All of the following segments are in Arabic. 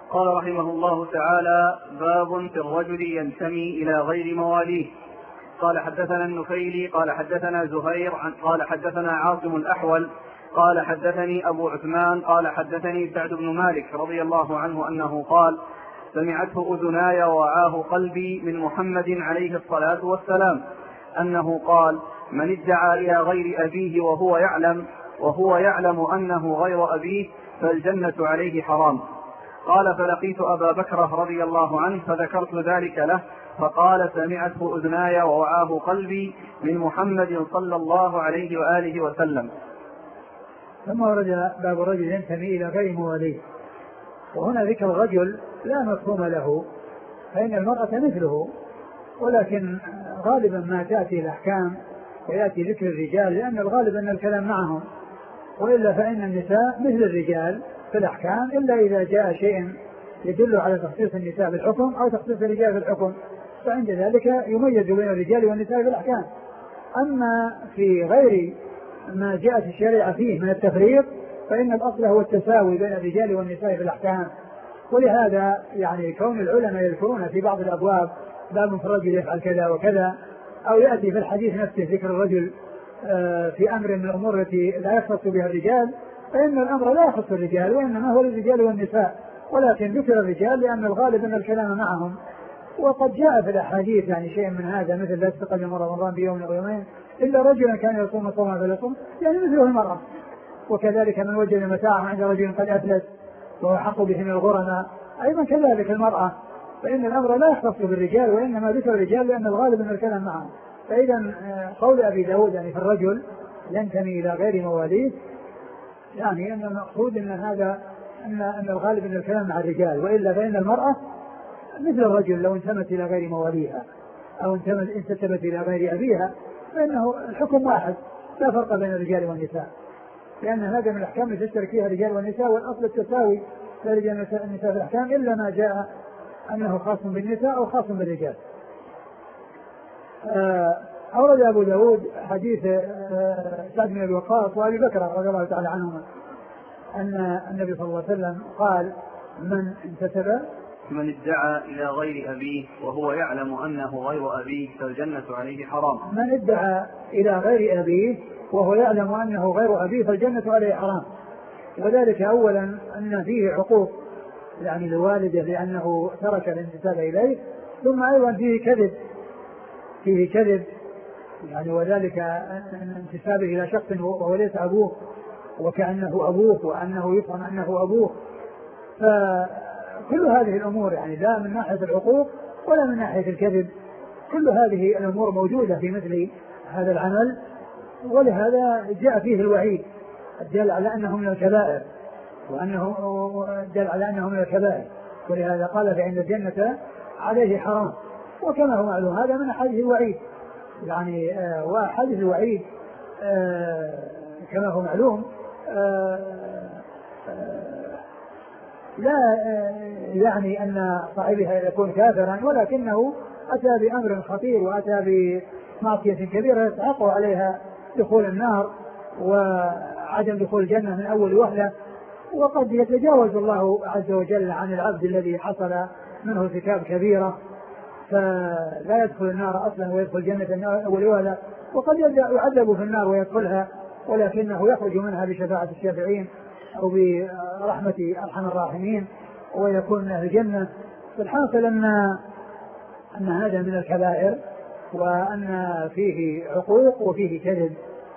قال رحمه الله تعالى: باب في الرجل ينتمي إلى غير مواليه. قال حدثنا النفيلي قال حدثنا زهير قال حدثنا عاصم الأحول قال حدثني أبو عثمان قال حدثني سعد بن مالك رضي الله عنه أنه قال: سمعته أذناي ووعاه قلبي من محمد عليه الصلاة والسلام أنه قال: من ادعى إلى غير أبيه وهو يعلم أنه غير أبيه فالجنة عليه حرام. قال: فلقيت أبا بكر رضي الله عنه فذكرت ذلك له فقال: سمعته أذناي ووعاه قلبي من محمد صلى الله عليه وآله وسلم. ثم ورد باب الرجل ينتمي إلى غير مواليه. وهنا ذكر الرجل لا مفهوم له، فإن المرأة مثله، ولكن غالبا ما تأتي الأحكام ويأتي ذكر الرجال لأن الغالب أن الكلام معهم، وإلا فإن النساء مثل الرجال في الأحكام إلا إذا جاء شيء يدل على تخصيص النساء بالحكم أو تخصيص الرجال بالحكم، فعند ذلك يميز بين الرجال والنساء في الأحكام. أما في غير ما جاءت الشريعة فيه من التفريق فإن الأصل هو التساوي بين الرجال والنساء في الأحكام. ولهذا يعني كون العلماء يذكرون في بعض الأبواب باب في الرجل يفعل كذا وكذا، أو يأتي في الحديث نفسه ذكر الرجل في أمر من الأمور التي لا يختص بها الرجال، فإن الأمر لا يخص الرجال وإنما هو للرجال والنساء، ولكن ذكر الرجال لأن الغالب أن الكلام معهم. وقد جاء في الأحاديث يعني شيء من هذا، مثل لا تقدم رمضان بيوم أو يومين إلا رجلا كان يصوم صوما فليصم، يعني مثله المرأة. وكذلك من وجد متاعه عند رجل قد أفلس وهو حق به من الغرماء، أيضا كذلك المرأة، فإن الأمر لا يختص بالرجال وإنما ذكر الرجال لأن الغالب أن الكلام معهم. فإذا قول أبي داود يعني في الرجل ينتمي إلى غير مواليه، يعني أن المقصود أن هذا أن الغالب أن الكلام مع الرجال، وإلا فإن المرأة مثل الرجل لو انتمت إلى غير مواليها أو انتسبت إلى غير أبيها فإنه الحكم واحد لا فرق بين الرجال والنساء، لأن هذا من الأحكام التي تشترك فيها الرجال والنساء، والأصل التساوي بين الرجال والنساء في الأحكام إلا ما جاء أنه خاص بالنساء أو خاص بالرجال. أورد أبو داود حديث سعد بن أبي وقاص وأبي بكر رضي الله تعالى عنهما أن النبي صلى الله عليه وسلم قال: من ادعى إلى غير أبيه وهو يعلم أنه غير أبيه فالجنة عليه حرام. من ادعى إلى غير أبيه وهو يعلم أنه غير أبيه فالجنة عليه حرام. وذلك أولا أن فيه عقوق يعني لوالده لأنه ترك الانتساب إليه، ثم أيضا فيه كذب يعني، وذلك انتسابه إلى شخص وهو ليس أبوه وكأنه أبوه وأنه يفهم أنه أبوه. فكل هذه الأمور يعني لا من ناحية العقوق ولا من ناحية الكذب، كل هذه الأمور موجودة في مثل هذا العمل، ولهذا جاء فيه الوعيد الدل على أنه من الكبائر، وأنه دل على أنه من الكبائر، ولهذا قال فإن الجنة عليه حرام. وكما هو معلوم هذا من أحاديث الوعيد يعني، وأحاديث الوعيد كما هو معلوم لا يعني أن صاحبها يكون كافرا، ولكنه أتى بأمر خطير وأتى بمعصية كبيرة يستحق عليها دخول النار وعدم دخول الجنة من أول وهلة. وقد يتجاوز الله عز وجل عن العبد الذي حصل منه ارتكاب كبيرة فلا يدخل النار أصلا ويدخل الجنة من أول وهلة، وقد يعذب في النار ويدخلها ولكنه يخرج منها بشفاعة الشافعين أو برحمة أرحم الراحمين ويكون من أهل الجنة. فالحاصل أن هذا من الكبائر وأن فيه عقوق وفيه كذب.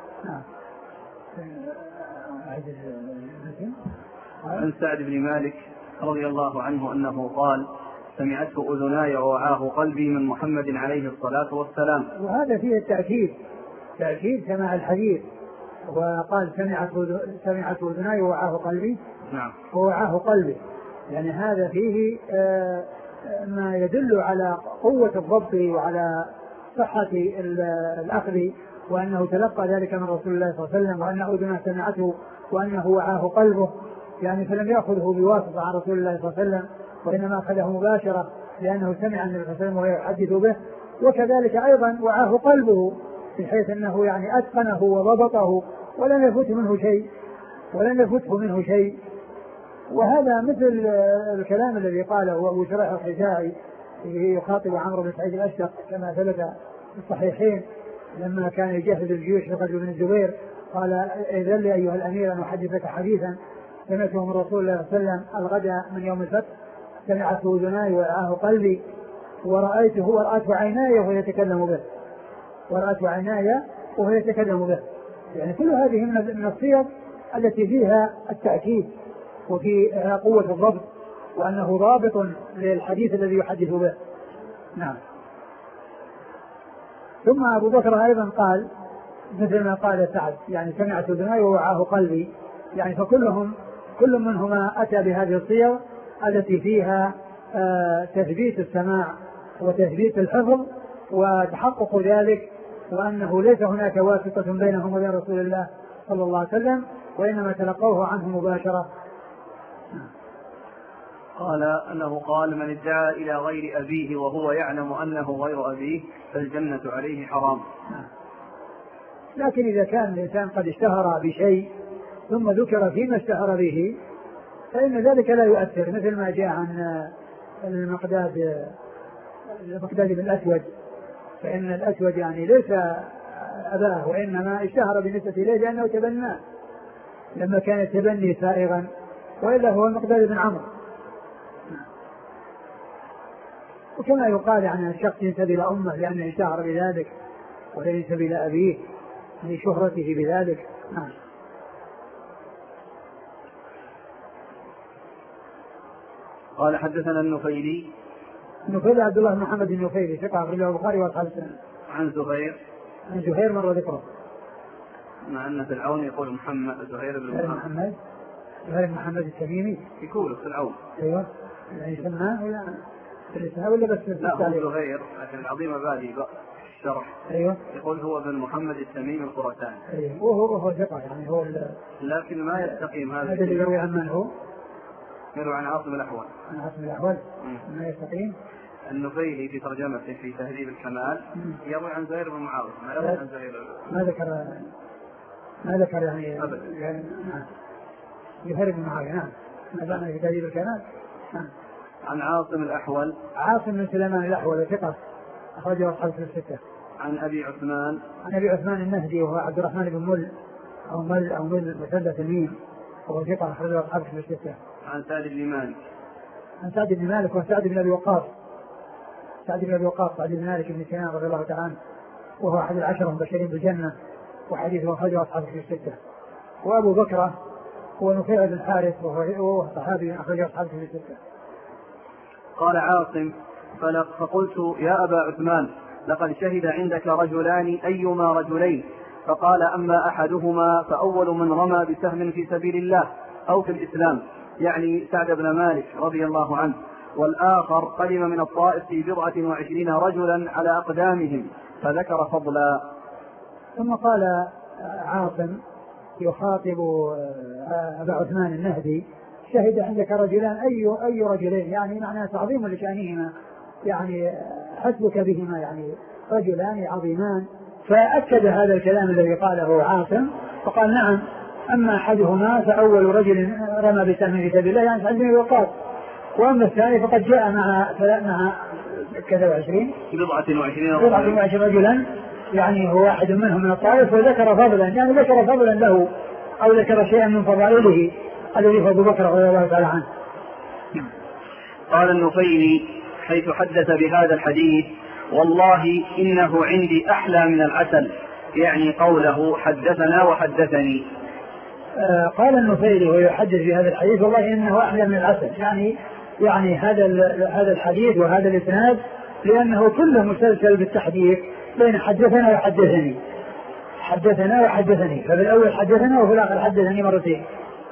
عن سعد بن مالك رضي الله عنه أنه قال: سمعته أذناي ووعاه قلبي من محمد عليه الصلاة والسلام. وهذا فيه تأكيد سماع الحديث، وقال سمعته أذناي ووعاه قلبي. نعم. ووعاه قلبي يعني هذا فيه ما يدل على قوة الضبط وعلى صحة الأخذ، وأنه تلقى ذلك من رسول الله صلى الله عليه وسلم، وأن أذنه سمعته وأنه وعاه قلبه، يعني فلم يأخذه بواسطة عن رسول الله صلى الله عليه وسلم وإنما أخذه مباشرة لأنه سمع النبي صلى الله عليه وسلم ويحدث به. وكذلك أيضا وعاه قلبه بحيث أنه يعني أتقنه وضبطه ولم يفته منه شيء وهذا مثل الكلام الذي قاله أبو شريح الحجائي يخاطب عمرو بن سعيد الأشتق كما ثبت في الصحيحين لما كان يجهز الجيوش لرجل بن الزبير قال: إذن لي أيها الأمير أن أحدثك حديثا سمعته من رسول الله صلى الله عليه وسلم الغد من يوم الفتح، سمعته أذناي ورآه قلبي ورأته عيناي وهو يتكلم به. يعني كل هذه من الصيغ التي فيها التأكيد وفيها قوة الضبط وأنه ضابط للحديث الذي يحدث به. نعم. ثم أبو بكر أيضا قال مثل ما قال سعد يعني سمعت أذناي ووعاه قلبي، يعني كل منهما أتى بهذه الصيغ التي فيها تثبيت السماع وتثبيت الحفظ وتحقق ذلك، وأنه ليس هناك واسطة بينهم وبين رسول الله صلى الله عليه وسلم وإنما تلقوه عنه مباشرة. قال أنه قال: من ادعى إلى غير أبيه وهو يعلم أنه غير أبيه فالجنة عليه حرام. لكن إذا كان الإنسان قد اشتهر بشيء ثم ذكر فيما اشتهر به فإن ذلك لا يؤثر، مثل ما جاء عن المقداد بن الأسود، فإن الأسود يعني ليس أباه وإنما اشتهر بالنسبة إليه لأنه تبناه لما كان التبني سائغا، وإلا هو المقداد بن عمرو. وكما يقال عن الشخص ينسب إلى أمه لأنه اشتهر بذلك ولا ينسب إلى أبيه لشهرته بذلك. قال: حدثنا النفيلي عبد الله بن محمد النفيلي ثقة أخرجه البخاري وأصحاب السنن. عن زهير مر ذكره، مع أن في العون يقول زهير بن محمد التميمي يقول في العون. أيوة يعني سماه ولا بس لا هو زهير، لكن العظيم بادي الشرح. أيوة يقول هو بن محمد التميمي الخراساني. أيوة وهو ثقة يعني هو لكن ما يستقيم هذا اللي يروي عن من هو؟ يروي عن عاصم الأحول. ما يستقيم. النفيلي في ترجمته في تهذيب الكمال يروي عن زهير بن معاوية، ما يروي عن زهير. ما ذكر يعني أبدا. زهير بن معاوية. نعم. ما دام في تهذيب الكمال. عن عاصم الأحول. عاصم بن سليمان الأحول ثقة أخرجه أصحاب الستة. عن أبي عثمان النهدي وهو عبد الرحمن بن مل مثلث الميم وهو ثقة أخرجه أصحاب الستة. عن سعد بن مالك وسعد بن أبي وقاص. سعد بن مالك بن سنان رضي الله تعالى عنه وهو أحد العشرة المبشرين بالجنة وحديثه أخرجه أصحاب الستة. وأبو بكر هو نفيع بن الحارث وهو صحابي أخرجه أصحاب الستة. قال عاصم: فقلت: يا أبا عثمان، لقد شهد عندك رجلان أيما رجلين؟ فقال: أما أحدهما فأول من رمى بسهم في سبيل الله أو في الإسلام، يعني سعد بن مالك رضي الله عنه، والآخر قدم من الطائف في 27 رجلا على أقدامهم، فذكر فضلا. ثم قال عاصم يخاطب أبا عثمان النهدي: شهد عندك رجلان أي رجلين؟ يعني معناه تعظيم لشأنهما، يعني حسبك بهما، يعني رجلان عظيمان. فأكد هذا الكلام الذي قاله عاصم فقال: نعم، أما أحدهما فأول رجل رمى بسهم في سبيل الله يعني سعد بن وقاص، وأما الثاني فقد جاء مع 27 رجلا، يعني هو واحد منهم من الطائف، وذكر فضلا، يعني ذكر فضلا له أو ذكر شيئا من فضائله الذي فضل بكر رضي الله تعالى عنه. قال النفيلي حيث حدث بهذا الحديث: والله إنه عندي أحلى من العسل، يعني قوله حدثنا وحدثني. قال النفيلي ويحدث بهذا الحديث: والله إنه أحلى من العسل، يعني هذا الحديث وهذا الإسناد لأنه كله مسلسل بالتحديث بين حدثنا وحدثني، فبالأول حدثنا وفي الآخر حدثني مرتين.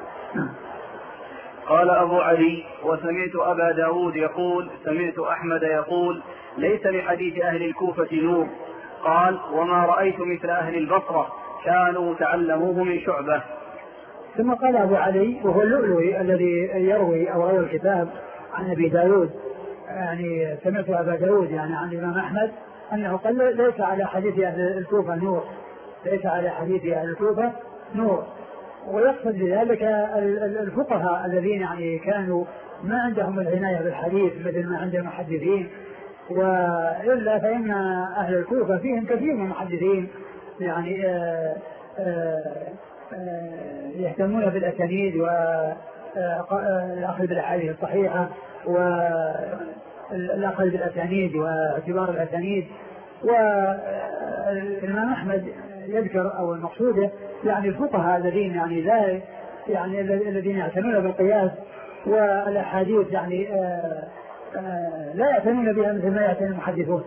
قال أبو علي: وسمعت أبا داود يقول سمعت أحمد يقول ليس لحديث أهل الكوفة نور. قال: وما رأيت مثل أهل البصرة كانوا تعلموه من شعبة. ثم قال أبو علي وهو اللؤلؤي الذي يروي أو روى الكتاب عن أبي داود، يعني سمعت أبا داود يعني عن الإمام أحمد أنه قال ليس على حديث أهل الكوفة نور، ويقصد بذلك الفقهاء الذين يعني كانوا ما عندهم العناية بالحديث مثل ما عند المحدثين، وإلا فإن أهل الكوفة فيهم كثير من المحدثين يعني يهتمون بالأسانيد والأخذ بالأحاديث الصحيحة والأخذ بالأسانيد واعتبار الأسانيد. والإمام أحمد يذكر أو المقصود يعني الفقهاء الذين يعني لا يعني الذين يعتنون بالقياس والأحاديث يعني لا يعتنون بها مثل ما يعتني المحدثون.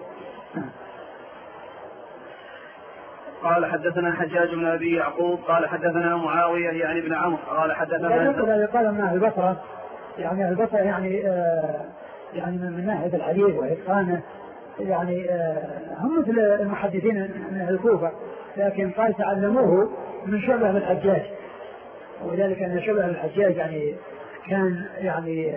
قال حدثنا حجاج بن أبي يعقوب قال حدثنا معاوية يعني ابن عمرو قال حدثنا قال من أهل البصرة يعني أهل البصرة يعني يعني من ناحية الحديث وإتقانه يعني هم مثل المحدثين من أهل الكوفة، لكن قال تعلموه من شعبة الحجاج، وذلك أن شعبة الحجاج يعني كان يعني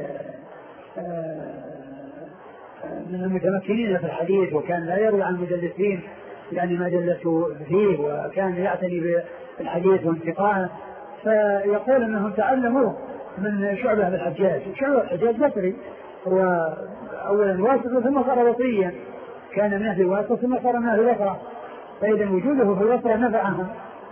من المتمكنين في الحديث، وكان لا يروي عن المدلسين يعني ما دلسوا فيه، وكان يعتني بالحديث وانتقائه، فيقول انهم تعلموا من شعبة الحجاج. شعبة الحجاج بصري، هو اولا واسط ثم صار بصريا، كان من اهل الواسط ثم صار من اهل البصرة، فاذا وجوده في البصرة نفعهم.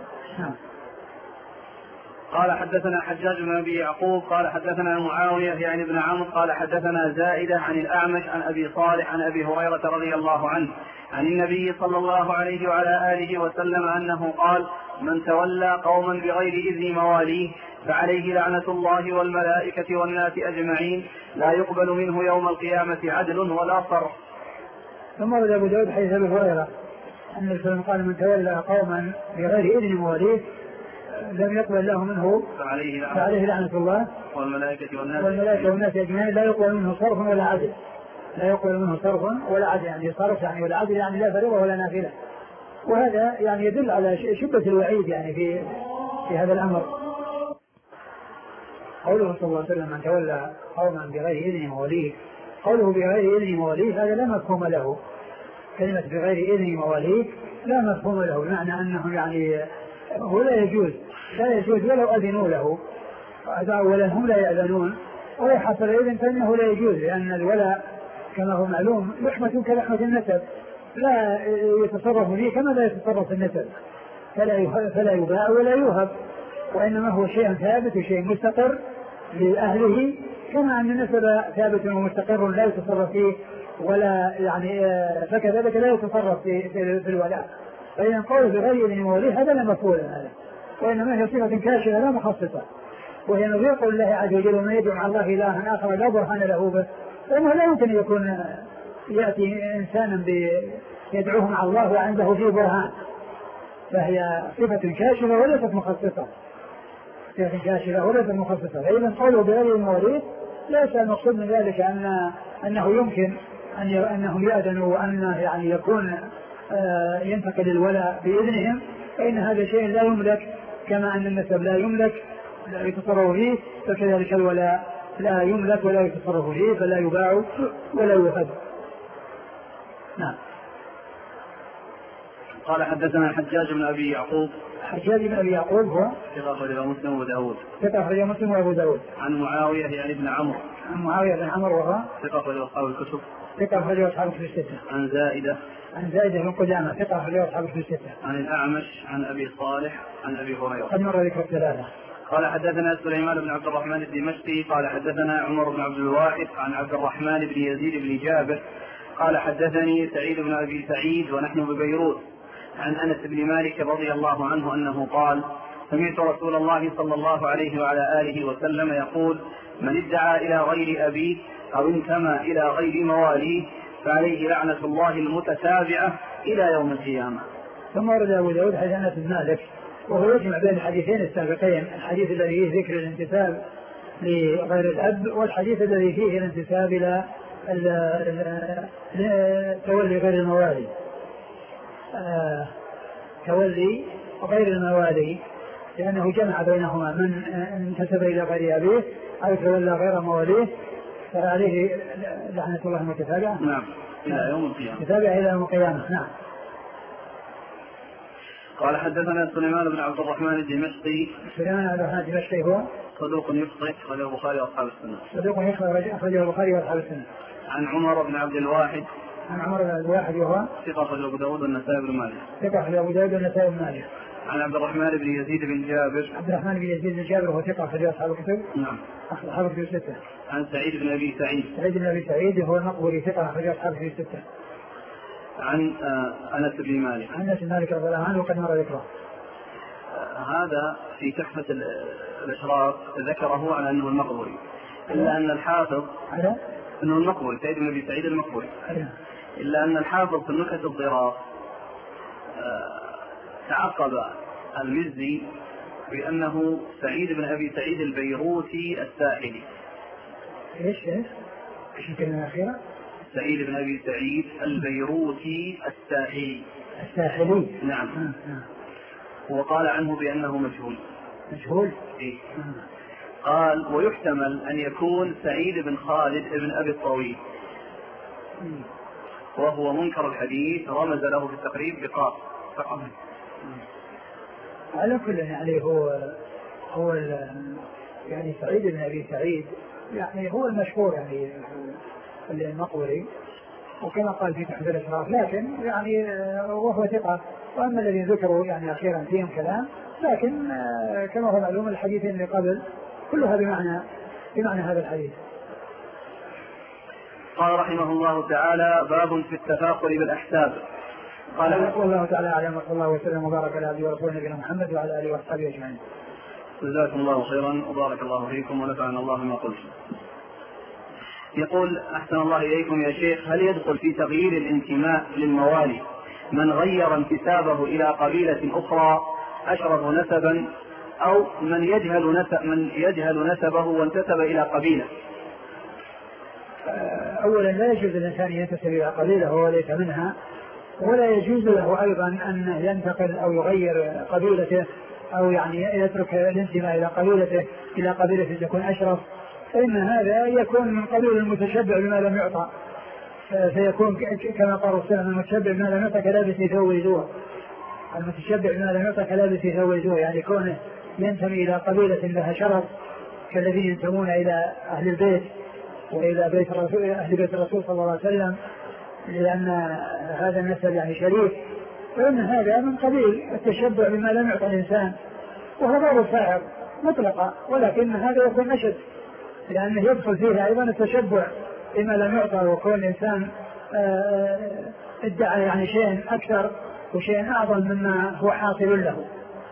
قال حدثنا حجاج بن أبي يعقوب قال حدثنا معاوية يعني ابن عمرو قال حدثنا زائدة عن الأعمش عن أبي صالح عن أبي هريرة رضي الله عنه عن النبي صلى الله عليه وعلى آله وسلم أنه قال: من تولى قوما بغير إذن مواليه فعليه لعنة الله والملائكة والناس أجمعين لا يقبل منه يوم القيامة عدل ولا صرف. ثم ورد أبو داود حديث أبي هريرة أن الرسول قال: من تولى قوما بغير إذن مواليه لم يقبل له منه فعليه لعنة الله والملائكة والناس أجمعين لا يقبل منه صرف ولا عدل. لا يقبل منه صرف ولا عدل، يعني صرف يعني ولا عدل يعني لا فريضة ولا نافلة. وهذا يعني يدل على شدة الوعيد يعني في هذا الأمر. قوله صلى الله عليه وسلم: من تولى قوما بغير إذن مواليه، قوله بغير إذن مواليه هذا لا مفهوم له. كلمة بغير إذن مواليه لا مفهوم له، معنى أنه يعني هو لا يجوز ولو أذنوا له، ولا هم لا يأذنون ولا حصل إذن فإنه لا يجوز، لأن الولاء كما هو معلوم لحمة كلحمة النسب، لا يتصرف فيه كما لا يتصرف النسب، فلا يباع ولا يوهب، وإنما هو شيء ثابت وشيء مستقر لأهله، كما أن النسب ثابت ومستقر لا يتصرف فيه ولا يعني فكذلك لا يتصرف في الولاء. فإذا قول بغير إذن مواليه هذا لا مفعول هذا، وإنما هي صفة كاشفة لا مخصصة، وهي نظير قول الله عز وجل: ومن يدعو مع الله إلها آخر لا برهان له به. فإنه لا يمكن يكون يأتي إنسانا يدعوه مع الله وعنده فيه برهان، فهي صفة كاشفة وليست مخصصة، صفة كاشفة وليست مخصصة. فإذا قوله بغير المواليه ليس المقصود من ذلك أنه يمكن أنهم يأذنوا وأن يعني يكون ينتقل الولاء بإذنهم، فإن هذا شيء لا يملك، كما أن النسب لا يملك لا يتصرف فيه، فكذلك الولاء لا يملك ولا يتصرف فيه، فلا يباع ولا يوهب. نعم. قال حدثنا حجاج بن أبي يعقوب. حجاج بن أبي يعقوب هو ثقة أخرجه مسلم وأبو داود. عن معاوية يعني ابن عمرو. عن معاوية بن عمرو وهو ثقة أخرجه أصحاب الكتب. ثقة أخرجه أصحاب الكتب الستة. عن زائدة بن قدامة ثقة أخرجه أصحاب الكتب الستة. عن الأعمش عن أبي صالح عن أبي هريرة. قد مر ذكر الثلاثة. قال حدثنا سليمان بن عبد الرحمن الدمشقي قال حدثنا عمر بن عبد الواحد عن عبد الرحمن بن يزيد بن جابر قال حدثني سعيد بن أبي سعيد ونحن ببيروت عن أنس بن مالك رضي الله عنه أنه قال: سمعت رسول الله صلى الله عليه وعلى آله وسلم يقول: من ادعى إلى غير أبيه أو انتمى إلى غير مواليه فعليه لعنة الله المتتابعة إلى يوم القيامة. ثم ورد أبو داود حديث أنس بن مالك، وهو يجمع بين الحديثين السابقين، الحديث الذي فيه ذكر الانتساب لغير الأب، والحديث الذي فيه الانتساب إلى تولي غير الموالي. تولي غير الموالي لأنه جمع بينهما: من انتسب إلى غير أبيه أو تولى غير مواليه فعليه لعنة الله المتتابعة. نعم. إلى يوم القيامة. متتابعة إلى يوم القيامة. نعم. قال حدثنا سليمان بن عبد الرحمن الدمشقي. سليمان بن عبد الرحمن الدمشقي هو صدوق يخطئ أخرجه البخاري وأصحاب السنة. صدوق يخطئ أخرجه البخاري وأصحاب السنة. عن عمر بن عبد الواحد. عن عمر بن عبد الواحد وهو ثقة أخرجه أبو داود والنسائي بن ماجه. ثقة أخرجه أبو داود والنسائي بن ماجه. عن عبد الرحمن بن يزيد بن جابر. عبد الرحمن بن يزيد بن جابر وهو ثقة أخرجه أصحاب الكتب. نعم. أصحاب الكتب الستة. عن سعيد بن أبي سعيد. سعيد بن أبي سعيد هو المقبري ثقة أخرجه أصحاب الكتب الستة. عن أنس بن مالك. عن أنس بن مالك رضي الله عنه وقد مر ذكره. هذا في تحفة الإشراف ذكره على أنه المقبري، إلا أن الحافظ على أنه المقبري سعيد بن أبي سعيد المقبري، إلا أن الحافظ في النكت الضراف تعقب المزي بأنه سعيد بن أبي سعيد البيروتي الساحلي. إيش الكلمة الأخيرة؟ سعيد بن أبي سعيد البيروتي الساحلي. الساحلي. نعم. وقال عنه بأنه مجهول. إيه؟ قال ويحتمل أن يكون سعيد بن خالد بن أبي الطويل، وهو منكر الحديث، رمز له في التقريب بقاف فقط. على كل يعني هو يعني سعيد بن أبي سعيد يعني هو المشهور يعني المقبري، وكما قال في تحذير الإشراف، لكن يعني وهو ثقة. وأما الذي ذكروا يعني أخيرا فيهم كلام، لكن كما هو معلوم الحديث اللي قبل كلها بمعنى هذا الحديث. قال رحمه الله تعالى باب في التفاخر بالأحساب. قال الله تعالى أعلم وصلى الله وسلم وبارك على عبده ورسوله نبينا محمد وعلى آله وصحبه أجمعين. جزاكم الله خيرا وبارك الله فيكم ونفعنا الله بما قلتم. يقول أحسن الله إليكم يا شيخ، هل يدخل في تغيير الانتماء للموالي من غير انتسابه إلى قبيلة أخرى أشرف نسبا، أو من يجهل نسبه وانتسب إلى قبيلة؟ أولا لا يجوز الإنسان ينتسب إلى قبيلة وهو ليس منها، ولا يجوز له أيضا أن ينتقل أو يغير قبيلته أو يعني يترك الانتماء إلى قبيلة تكون أشرف، فإن هذا يكون من قبيل المتشبع بما لم يعطى، فيكون كما قال السلام المتشبع بما لم يعطى كلابس ثوب يزور. المتشبع بما لم يعطى كلابس ثوب يزور، يعني كونه ينتمي إلى قبيلة لها شرف كالذين ينتمون إلى أهل البيت وإلى بيت الرسول، أهل بيت الرسول صلى الله عليه وسلم، لأن هذا النسب يعني شريف، فإن هذا من قبيل التشبع بما لم يعطى الإنسان، وهو غير صاحب مطلقا، ولكن هذا يكون أشد لأنه يدخل فيها أيضا التشبع بما لم يعطى، وكون الإنسان ادعى يعني شيء أكثر وشيء أعظم مما هو حاصل له.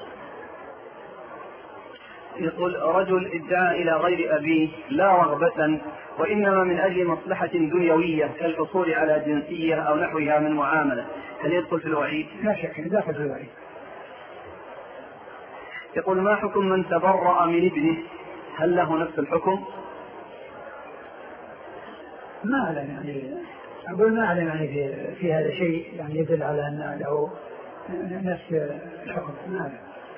يقول رجل ادعى إلى غير أبيه لا رغبة وإنما من أجل مصلحة دنيوية كالحصول على جنسية أو نحوها من معاملة، هل يدخل في الوعيد؟ لا شك داخل في الوعيد. يقول ما حكم من تبرأ من ابنه، هل له نفس الحكم؟ ما أعلم يعني، أقول ما أعلم يعني في هذا شيء يعني يدل على أن له نفس الحكم. ما أعلم.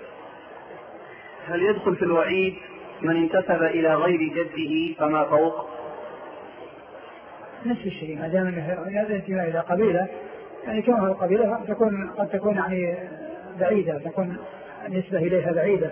هل يدخل في الوعيد من انتسب إلى غير جده فما فوق؟ نفس الشيء، ما دام هذا انتماء إلى قبيلة يعني كما هو القبيلة قد تكون يعني بعيدة، تكون النسبة إليها بعيدة.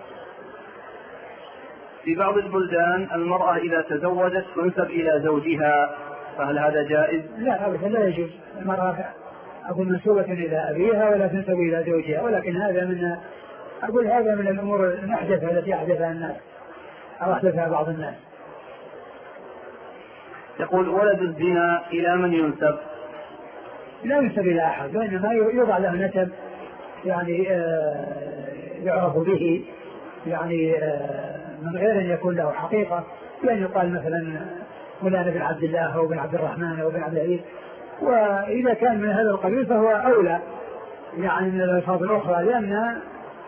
في بعض البلدان المرأة إذا تزوجت تنسب إلى زوجها، فهل هذا جائز؟ لا أبدا لا يجوز. المرأة أقول منسوبة إلى أبيها ولا تنسب إلى زوجها، ولكن هذا من الأمور المحدثة التي أحدثها الناس أو أحدثها بعض الناس. يقول ولد الزنا إلى من ينسب؟ لا ينسب إلى أحد، وإنما يوضع له نسب يعني يعرف به يعني من غير أن يكون له حقيقة، بأن يقال مثلا فلان بن عبد الله أو بن عبد الرحمن أو بن عبد العزيز، وإذا كان من هذا القبيل فهو أولى يعني من الألفاظ الأخرى، لأن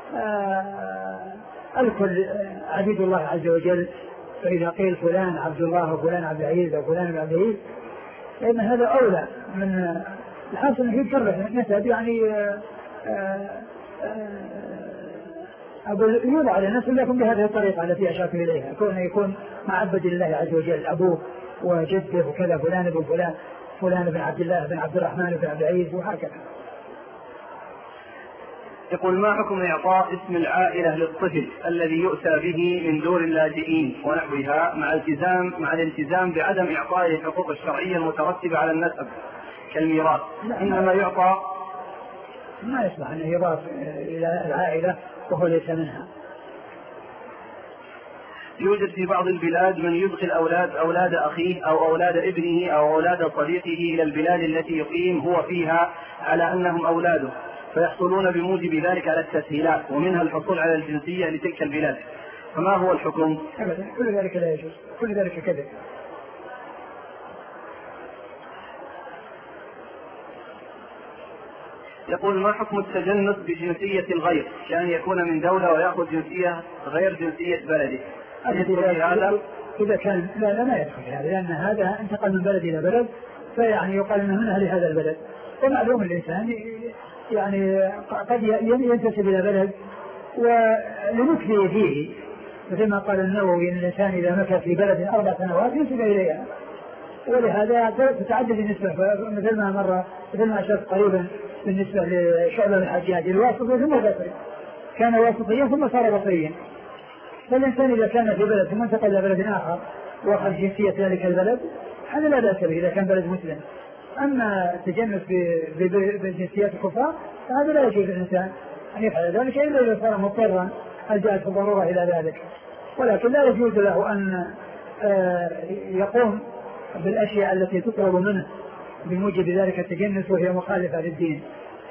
الكل عبيد الله عز وجل، فإذا قيل فلان عبد الله وفلان عبد العزيز أو فلان عبد العزيز فإن هذا أولى من الحاصل أنه يكرر نسب يعني يوضع على نفسه، لكن بهذه الطريقة التي أشرت إليها، يكون معبد لله عز وجل أبوه وجده وكذا، فلان ابن فلان، فلان بن عبد الله بن عبد الرحمن بن عبد العزيز وهكذا. يقول ما حكم إعطاء اسم العائلة للطفل الذي يؤتى به من دور اللاجئين ونحوها مع الالتزام بعدم إعطائه الحقوق الشرعية المترتبة على النسب كالميراث، إنما يعطى؟ ما يصلح أن يضاف إلى العائلة وهو ليس منها. يوجد في بعض البلاد من يدخل أولاد أخيه أو أولاد ابنه أو أولاد صديقه إلى البلاد التي يقيم هو فيها على أنهم أولاده، فيحصلون بموجب ذلك على التسهيلات ومنها الحصول على الجنسية لتلك البلاد، فما هو الحكم؟ أبدا، كل ذلك لا يجوز، كل ذلك كذب. يقول ما حكم التجنس بجنسية الغير كأن يكون من دولة ويأخذ جنسية غير جنسية بلده؟ إذا كان لا يدخل هذا، لأن هذا انتقل من بلد إلى بلد، فيعني يقال أنه من أهل هذا البلد، ومعلوم الإنسان يعني قد ينتسب إلى بلد ولنكفي فيه، مثل ما قال النووي إن الإنسان إذا مكث في بلد 4 سنوات ينسب إليها، ولهذا تتعدد النسبة، مثل ما أشرت قريبا بالنسبة لشعبة الحجاج الواسطي ثم البصري، كان واسطيا ثم صار بصريا. فالإنسان إذا كان في بلد ثم انتقل إلى بلد آخر وأخذ جنسية ذلك البلد هذا لا بأس به إذا كان بلد مسلم. أما التجنس بجنسيات الكفار فهذا لا يجوز الإنسان أن يفعل ذلك إلا إذا صار مضطرا الجاءت الضرورة إلى ذلك، ولكن لا يجوز له أن يقوم بالأشياء التي تطلب منه بموجب ذلك التجنس وهي مخالفة للدين.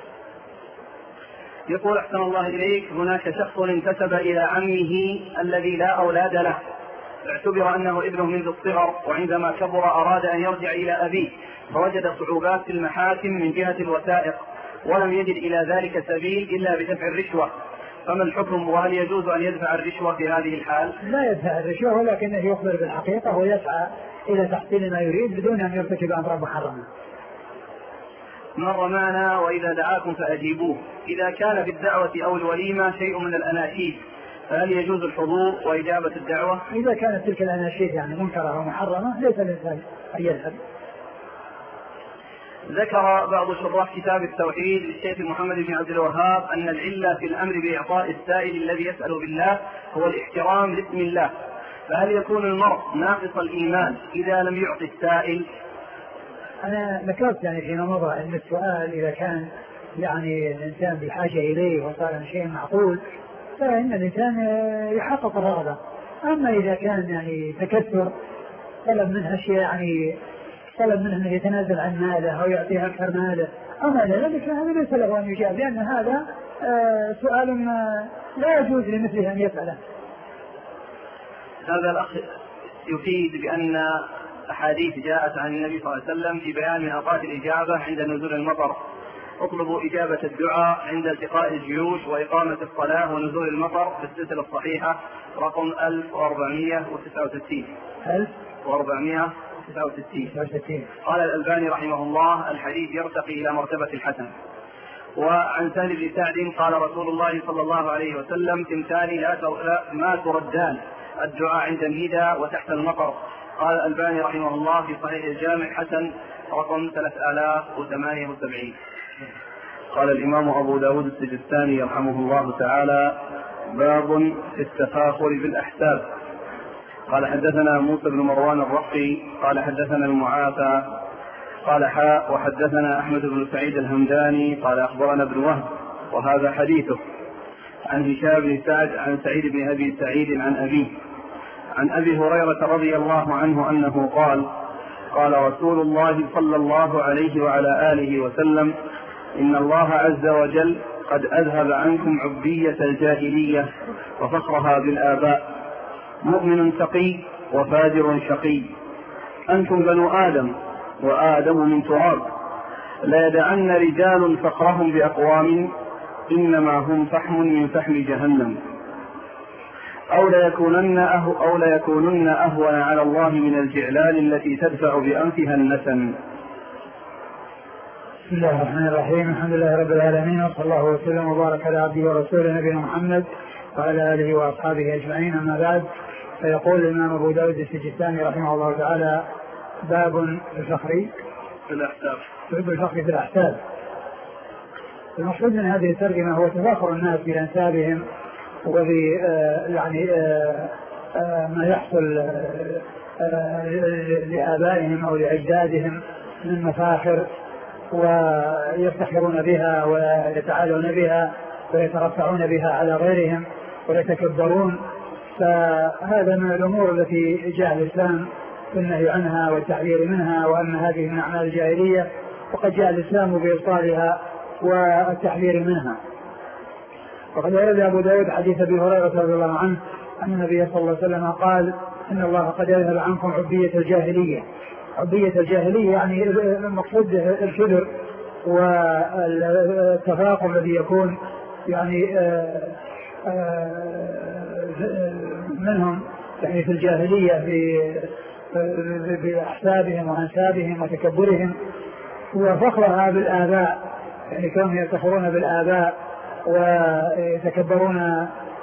يقول أحسن الله إليك هناك شخص انتسب إلى عمه الذي لا أولاد له، اعتبر أنه ابنه منذ الصغر، وعندما كبر أراد أن يرجع إلى أبيه فوجد صعوبات في المحاكم من جهة الوثائق ولم يجد إلى ذلك سبيل إلا بدفع الرشوة، فما الحكم وهل يجوز أن يدفع الرشوة في هذه الحال؟ لا يدفع الرشوة، ولكنه يخبر بالحقيقة ويسعى إلى تحصيل ما يريد بدون أن يرتكب أمرا محرما. مر معنا وإذا دعاكم فأجيبوه. إذا كان في الدعوة أو الوليمة شيء من الأناشيد فهل يجوز الحضور وإجابة الدعوة؟ إذا كانت تلك الأناشيد يعني منكرة أو محرمة ليس الإنسان أن يذهب. ذكر بعض شراح كتاب التوحيد للشيخ محمد بن عبد الوهاب أن العلة في الأمر بإعطاء السائل الذي يسأل بالله هو الاحترام لاسم الله، فهل يكون المرء ناقص الإيمان إذا لم يعطي السائل؟ أنا ذكرت يعني فيما مضى أن السؤال إذا كان يعني الإنسان بحاجة إليه وصار شيء معقول فإن الإنسان يحقق الرغبة. أما إذا كان يعني تكثر طلب منها شيء يعني طلب منه أن يتنازل عن ماله أو يعطيها أكثر ماله أما ذلك فهذا ليس له أن يجاب، لأن هذا سؤال لا يجوز لمثله أن يسأله. هذا الأخ يفيد بأن أحاديث جاءت عن النبي صلى الله عليه وسلم في بيان من أوقات الإجابة عند نزول المطر، اطلبوا إجابة الدعاء عند التقاء الجيوش وإقامة الصلاة ونزول المطر في السلسلة الصحيحة رقم 1469. 1469. قال الألباني رحمه الله الحديث يرتقي إلى مرتبة الحسن. وعن سهل بن سعد قال رسول الله صلى الله عليه وسلم تمثالي ما تردان الدعاء عند النداء وتحت المطر. قال الألباني رحمه الله في صحيح الجامع حسن رقم 3078. قال الإمام أبو داود السجستاني رحمه الله تعالى باب في التفاخر بالأحساب. قال حدثنا موسى بن مروان الرقي قال حدثنا المعافى قال حاء وحدثنا أحمد بن سعيد الهمداني قال أخبرنا ابن وهب وهذا حديثه عن هشام بن سعد عن سعيد بن أبي سعيد عن أبيه عن أبي هريرة رضي الله عنه أنه قال رسول الله صلى الله عليه وعلى آله وسلم إن الله عز وجل قد أذهب عنكم عبية الجاهلية وفخرها بالآباء، مؤمن تقي وفاجر شقي، أنتم بنو آدم وآدم من تراب، لا يدعن رجال فخرهم بأقوام إنما هم فحم من فحم جهنم، أو ليكونن أهون على الله من الجعلان التي تدفع بأنفها النسن. بسم الله الرحمن الرحيم. الحمد لله رب العالمين، وصلى الله وسلم وبارك على عبده ورسوله نبينا محمد وعلى آله وأصحابه أجمعين. أما بعد، فيقول الإمام أبو داود السجستاني رحمه الله تعالى باب الفخر في الأحساب. المقصود من هذه الترجمة هو تفاخر الناس بأنسابهم وب يعني ما يحصل لآبائهم أو لأجدادهم من مفاخر ويفتخرون بها ويتعالون بها ويترفعون بها على غيرهم ويتكبرون. فهذا من الأمور التي جاء الإسلام في النهي عنها والتحذير منها، وأن هذه من أعمال الجاهلية، وقد جاء الإسلام بإبطالها والتحذير منها. وقد ورد أبو داود حديث أبي هريرة رضي الله عنه أن النبي صلى الله عليه وسلم قال إن الله قد يذهب عنكم عبية الجاهلية. عبية الجاهلية يعني المقصود الكبر والتفاخر الذي يكون يعني منهم يعني في الجاهلية بأحسابهم وأنسابهم وتكبرهم، وفخرها بالآباء، يعني كانوا يفتخرون بالآباء ويتكبرون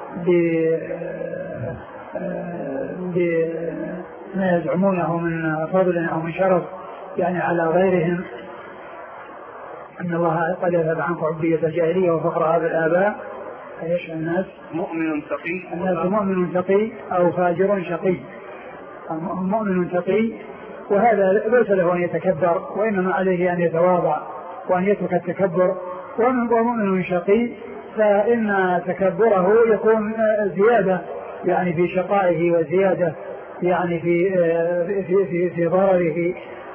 بما يزعمونه من فضل أو من شرف يعني على غيرهم. أن الله قد يذهب عنكم عبية الجاهلية وفخرها بالآباء. ايش الناس؟ مؤمن تقي. الناس مؤمن تقي أو فاجر شقي. مؤمن تقي، وهذا ليس له أن يتكبر، وإنما عليه أن يتواضع وأن يترك التكبر. ومؤمن شقي فإن تكبره يكون زيادة يعني في شقائه وزيادة يعني في ضرره،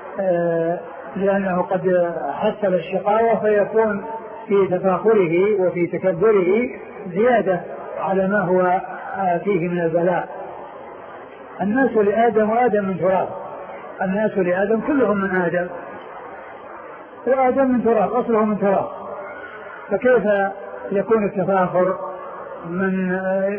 لأنه قد حصل الشقاوة فيكون في تفاخره وفي تكبره زيادة على ما هو فيه من البلاء. الناس لآدم وآدم من تراب. الناس لآدم كلهم من آدم، وآدم من تراب، أصله من تراب. فكيف يكون التفاخر من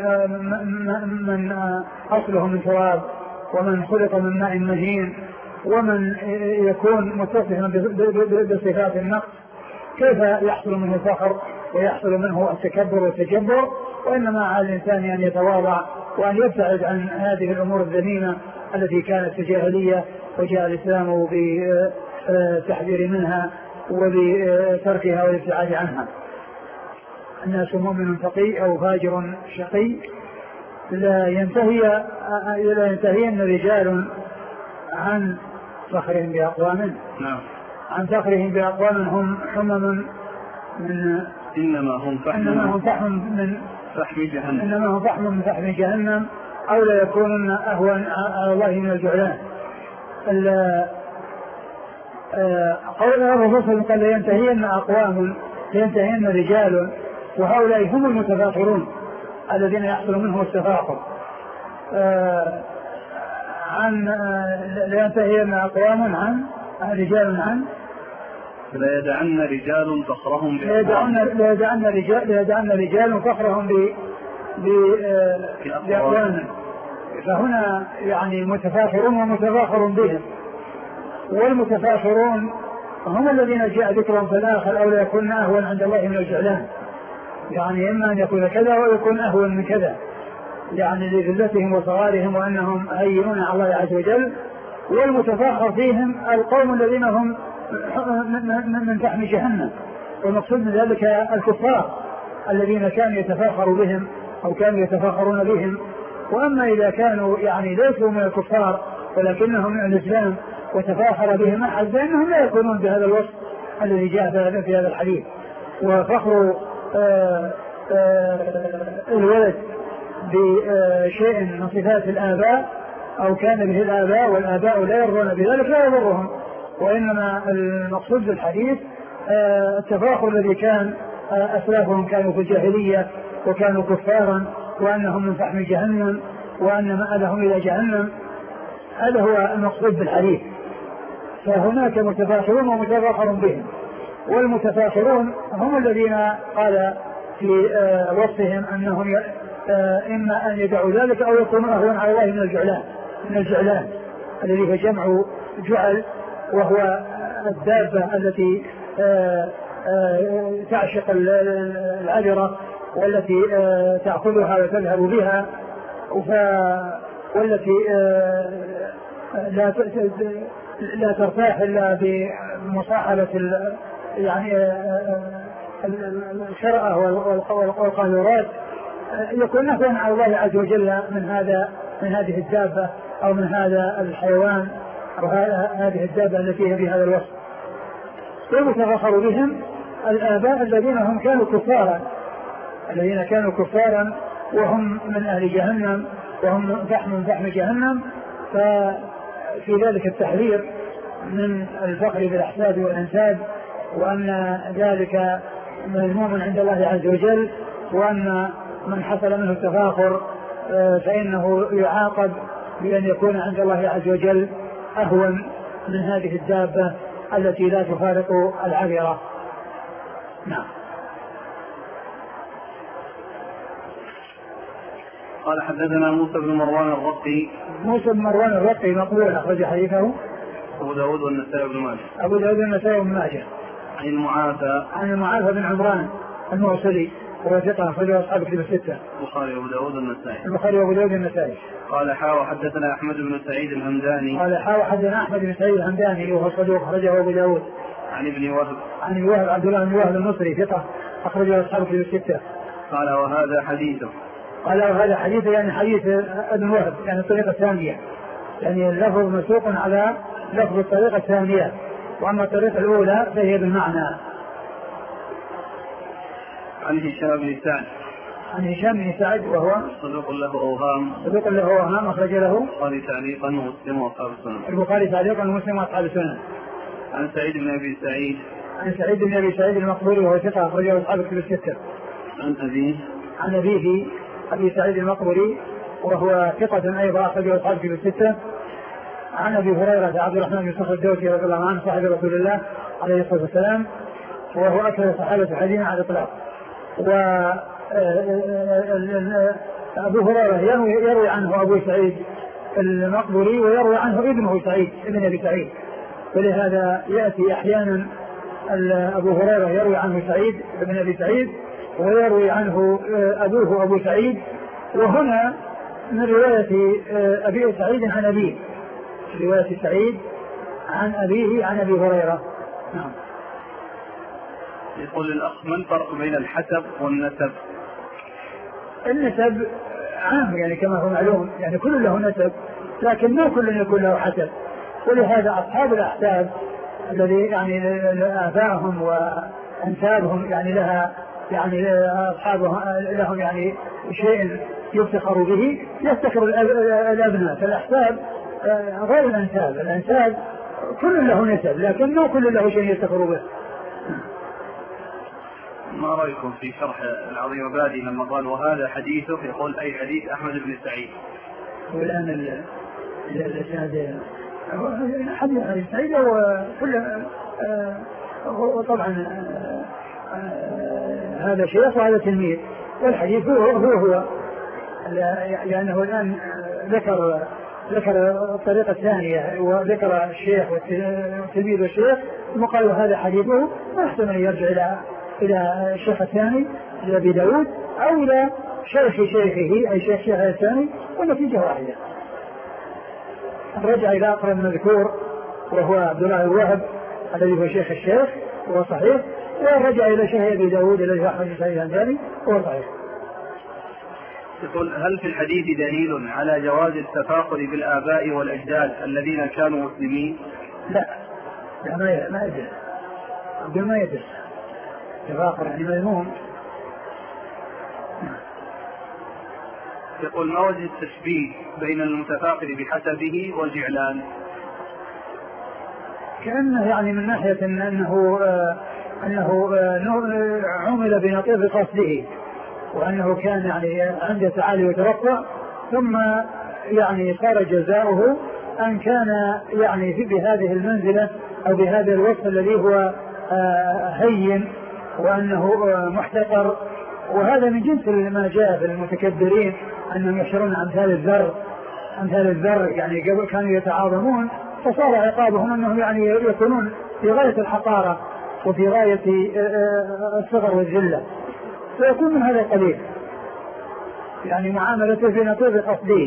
أصله من تراب، ومن خلق من ماء مهين، ومن يكون متصفا بصفات النقص؟ كيف يحصل منه الفخر ويحصل منه التكبر والتجبر؟ وإنما على الإنسان أن يتواضع وأن يبتعد عن هذه الأمور الذميمة التي كانت في الجاهلية، وجاء الإسلام بالتحذير منها وبتركها والابتعاد عنها. الناس مؤمن تقي أو فاجر شقي. لا ينتهين رجال عن فخرهم بأقوام، عن فخرهم بأقوام هم حمم من إنما هم فحم من فحم جهنم، إنما هم فحم من فحم جهنم، أو لا يكونون أهون على الله من الجعلان. قول الرسول قال لينتهين رجال، وهؤلاء هم المتفاخرون الذين يحصل منهم التفاخر. لينتهين أقوام عن رجال عن لا يدعن رجال فخرهم ليدعن رجال فخرهم بأقوام. فهنا يعني متفاخرون ومتفاخر بهم، والمتفاخرون هم الذين جاء ذكرهم في الآخر، أو لا يكون أهون عند الله من الجعلان، يعني إما أن يكون كذا ويكون أهون من كذا، يعني لذلتهم وصغارهم وأنهم هينون على الله عز وجل. والمتفاخر فيهم القوم الذين هم من فحم جهنم، والمقصود من ذلك الكفار الذين كانوا يتفاخروا بهم أو كانوا يتفاخرون بهم. وأما إذا كانوا يعني ليسوا من الكفار ولكنهم من الإسلام وتفاخر بهم أحد، فإنهم لا يكونون بهذا الوصف الذي جاء في هذا الحديث. وفخر الولد بشيء من صفات الآباء أو كان به الآباء والآباء لا يرضون بذلك لا يضرهم، وإنما المقصود بالحديث التفاخر الذي كان أسلافهم كانوا في الجاهلية وكانوا كفارا، وأنهم من فحم جهنم، وأن مآلهم إلى جهنم. هذا هو المقصود بالحديث. فهناك متفاخرون ومتفاخر بهم، والمتفاخرون هم الذين قال في وصفهم أنهم إما أن يدعوا ذلك أو يكونوا أهون على الله من الجعلان الذي هو جمع جعل، وهو الدابة التي تعشق العذرة والتي تأخذها وتذهب بها، والتي لا ترتاح إلا بمصاحبة يعني الشرأة والقاذورات يكون نهوا على الله عز وجل من هذه الدابة أو من هذا الحيوان أو هذه الدابة التي هي بهذا الوصف. ويتفخر بهم الآباء الذين كانوا كفارا وهم من أهل جهنم وهم من فحم جهنم. ففي ذلك التحذير من الفخر بالأحساب والأنساب، وأن ذلك مذموم عند الله عز وجل، وأن من حصل منه التفاخر فإنه يعاقب بأن يكون عند الله عز وجل أهون من هذه الدابة التي لا تفارق العذرة. نعم. قال حدثنا موسى بن مروان الرقي. موسى بن مروان الرقي مقبول، أخرج حديثه أبو داود والنسائي بن ماجه. أبو داود والنسائي بن ماجه. عن المعافى بن عمران الموصلي وهو ثقة، أخرجه أصحاب الكتب الستة. البخاري وأبو داود والنسائي. قال حدثنا أحمد بن سعيد الهمداني. حدثنا أحمد بن سعيد الهمداني وهو صدوق، أخرجه أبو داود. عن ابن وهب. عبد الله بن وهب المصري ثقة، أخرجه أصحاب الكتب الستة. قال وهذا حديث يعني حديث ابن وهب، يعني الطريقة الثانية، يعني اللفظ مسوق على لفظ الطريقة الثانية، وأما الطريقة الأولى فهي بالمعنى. عن هشام بن سعد وهو صدوق له أوهام أخرج له البخاري تعليقا ومسلم وأصحاب السنن. عن سعيد بن أبي سعيد المقبوري وهو ثقة، أخرجه أصحاب الكتب الستة. عن أبيه أبي سعيد المقبوري وهو ثقة أيضا، أخرجه أصحاب الكتب الستة. عن أبي هريرة عبد الرحمن بن صخر الدوسي رضي الله عنه صاحب رسول الله عليه الصلاة والسلام، وهو أكثر صحابة حديثا على الإطلاق. أبو هريرة يروي عنه أبو سعيد المقبوري ويروي عنه ابنه سعيد ابن أبي سعيد، ولهذا يأتي أحيانا أبو هريرة يروي عنه سعيد ابن أبي سعيد ويروي عنه أبوه أبو سعيد، وهنا من رواية أبي سعيد عن أبيه، رواية سعيد عن أبيه عن أبي هريرة. نعم. يقول الأخ ما الفرق بين الحسب والنسب؟ النسب عام يعني كما هو معلوم، يعني كل له نسب، لكن ما كل يكون له حسب، ولهذا أصحاب الأحساب الذي يعني آبائهم وأنسابهم يعني لها يعني أصحابهم لهم يعني شيء يفتخر به، يفتخر الأبناء. فالأحساب غير الأنساب كل له نسب، لكن ما كل له شيء يفتخر به. ما رأيكم في شرح العظيم بادي لما قال وهذا حديثه، يقول أي حديث أحمد بن سعيد؟ والآن الإسناد حديث سعيد وطبعا هذا شيخ وهذا تلميذ، والحديث هو لأنه الآن ذكر الطريقة الثانية وذكر الشيخ والتلميذ والشيخ، وقال هذا حديثه، أحسن أن يرجع إلى الشيخ الثاني إلى أبي داود أو إلى شيخه أي شيخ الثاني، والنتيجة واحدة. رجع إلى أقرب المذكور وهو عبد الله الوهب الذي هو شيخ الشيخ وهو صحيح، ورجع إلى شيخ أبي داود الذي هو أحمد بن سعيد الهمداني وهو صحيح. يقول هل في الحديث دليل على جواز التفاخر بالآباء والأجداد الذين كانوا مسلمين؟ لا ما يدري قبل ما يدري تفاخر يعني مذموم. يقول ما وجه التشبيه بين المتفاخر بحسبه والجعلان؟ كأنه يعني من ناحية أنه عمل بنطيب قصده، وأنه كان يعني عنده تعالي وترفع، ثم يعني صار جزاؤه أن كان يعني في بهذه المنزلة أو بهذا الوصف الذي هو هين، وأنه محتقر. وهذا من جنس ما جاء في المتكبرين أنهم يحشرون أمثال الذر يعني قبل كانوا يتعاظمون، فصار عقابهم أنهم يعني يكونون في غاية الحقارة وفي غاية الصغر والذلة، فيكون من هذا القبيل يعني معاملته في نطيب قصده.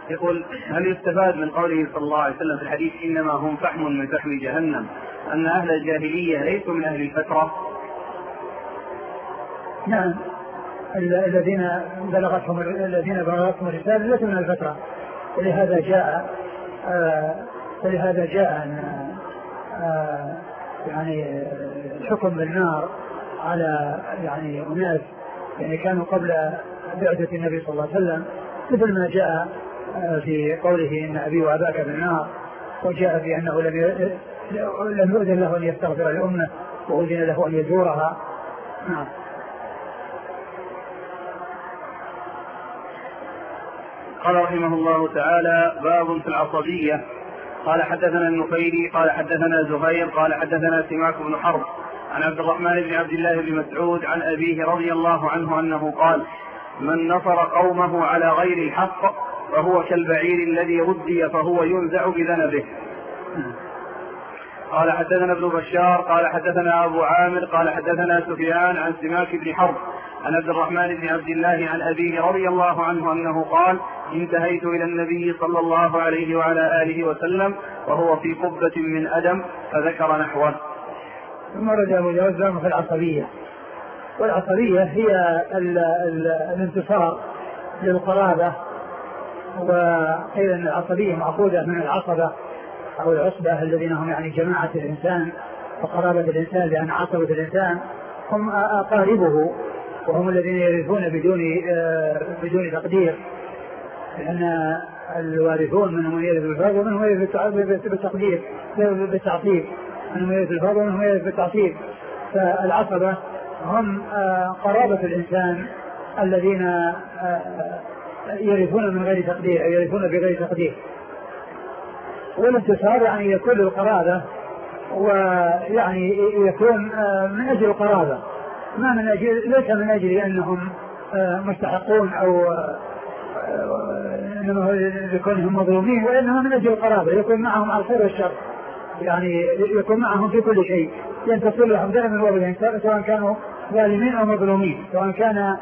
يقول: هل يستفاد من قوله صلى الله عليه وسلم في الحديث إنما هم فحم من فحم جهنم أن أهل الجاهلية ليسوا من أهل الفترة؟ نعم، الذين بلغتهم الرسالة ليسوا من الفترة، ولهذا جاء يعني الحكم بالنار على يعني أناس يعني كانوا قبل بعثة النبي صلى الله عليه وسلم، مثل ما جاء في قوله إن أبي وأباك بالنار، وجاء في أنه لم يؤذن له أن يستغفر لأمه وأذن له أن يزورها. نعم. قال رحمه الله تعالى: باب في العصبية. قال حدثنا النفيلي قال حدثنا زهير قال حدثنا سماك بن حرب عن عبد الرحمن بن عبد الله بن مسعود عن أبيه رضي الله عنه أنه قال: من نصر قومه على غير الحق فهو كالبعير الذي ردي فهو ينزع بذنبه. قال حدثنا ابن بشار قال حدثنا أبو عامر قال حدثنا سفيان عن سماك بن حرب عن عبد الرحمن بن عبد الله عن أبيه رضي الله عنه أنه قال: انتهيت إلى النبي صلى الله عليه وعلى آله وسلم وهو في قبة من أدم فذكر نحوه. ثم رجع أبو داود في العصبية، والعصبية هي الانتصار للقرابة، وقيل أن العصبية مأخوذة من العصبة أو العصبة الذين هم يعني جماعة الإنسان وقرابة الإنسان، لأن عصبة الإنسان هم أقاربه وهم الذين يرثون بدون تقدير، لأن الوارثون منهم يرث بالفرض ومنهم يرث بالتقدير بالتعصيب، منهم يرث بالفرض ومنهم يرث بالتعصيب. فالعصبة هم قرابة الإنسان الذين يرثون من غير تقدير أو يرثون بغير تقدير. والانتصار يعني يكون القرابة، ويعني يكون من أجل القرابة، ما من أجل ليس من أجل أنهم مستحقون أو إنما يكونهم مظلومين، وإنما من أجل القرابة، يكون معهم على الخير والشر، يعني يكون معهم في كل شيء، ينتصر لهم دائما وابدا سواء كانوا ظالمين أو مظلومين، سواء كان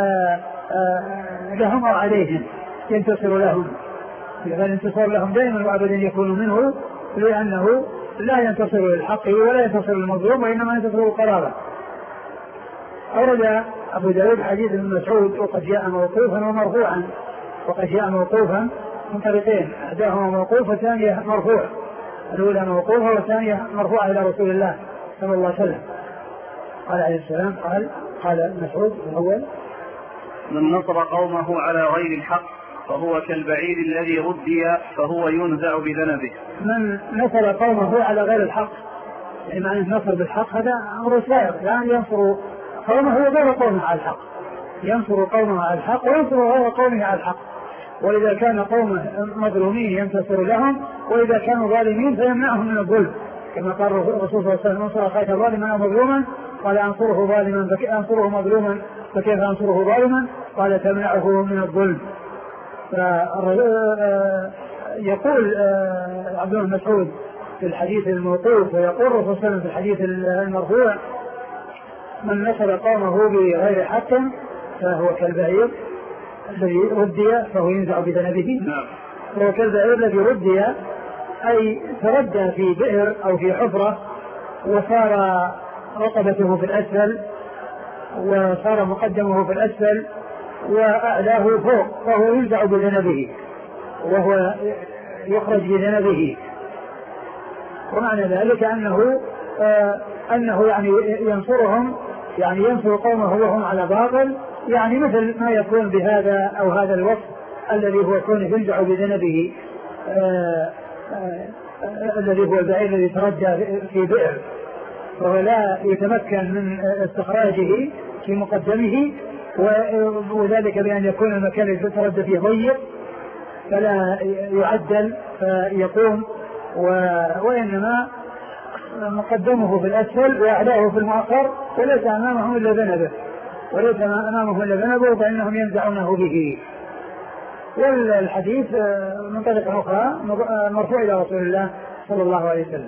لهم أو عليهم ينتصر لهم. فالانتصار لهم دائما وابدا يكون منه، لأنه لا ينتصر للحق ولا ينتصر للمظلوم، وإنما ينتصر للقرابة. أورد أبو داود حديث ابن مسعود وقد جاء موقوفا ومرفوعا، وقد جاء موقوفا من طريقين، أحداهما موقوف والثانية مرفوع، الأولى موقوفة والثانية مرفوعة إلى رسول الله صلى الله عليه وسلم. قال عليه السلام قال مسعود الأول: من نصر قومه على غير الحق فهو كالبعير الذي ردي فهو ينزع بذنبه. من نصر قومه على غير الحق، يعني معنى النصر بالحق هذا أمر سائر، يعني ينصر قومه وغير قومه على الحق، ينصر قومه على الحق وينصر غير قومه على الحق. وإذا كان قومه مظلومين ينتصر لهم، وإذا كانوا ظالمين فيمنعهم من الظلم، كما قال الرسول صلى الله عليه وسلم: انصر اخاك ظالما او مظلوما، قال انصره مظلوما فكيف انصره ظالما؟ قال تمنعه من الظلم. يقول عبد الله بن مسعود في الحديث الموقوف، ويقول الرسول صلى الله عليه وسلم في الحديث المرفوع: من نصر قومه بغير حق فهو كالبعير الذي ردي فهو ينزع بذنبه. فهو كالبعير الذي ردي أي تردى في بئر أو في حفرة، وصار رقبته في الأسفل وصار مقدمه في الأسفل وأعلاه فوق، فهو ينزع بذنبه وهو يخرج بذنبه. ومعنى ذلك أنه يعني ينصرهم، يعني ينصر قومه وهم على باطل، يعني مثل ما يكون بهذا أو هذا الوصف الذي هو كونه ينزع بذنبه، الذي هو البعير الذي تردى في بئر، وهو لا يتمكن من استخراجه في مقدمه، وذلك بأن يكون المكان الذي تردى فيه ضيق فلا يعدل فيقوم، وإنما مقدمه في الأسفل وأعلاه في المؤخر، وليس أمامهم إلا ذنبه فإنهم ينزعونه به. والحديث من طريقة أخرى مرفوع إلى رسول الله صلى الله عليه وسلم: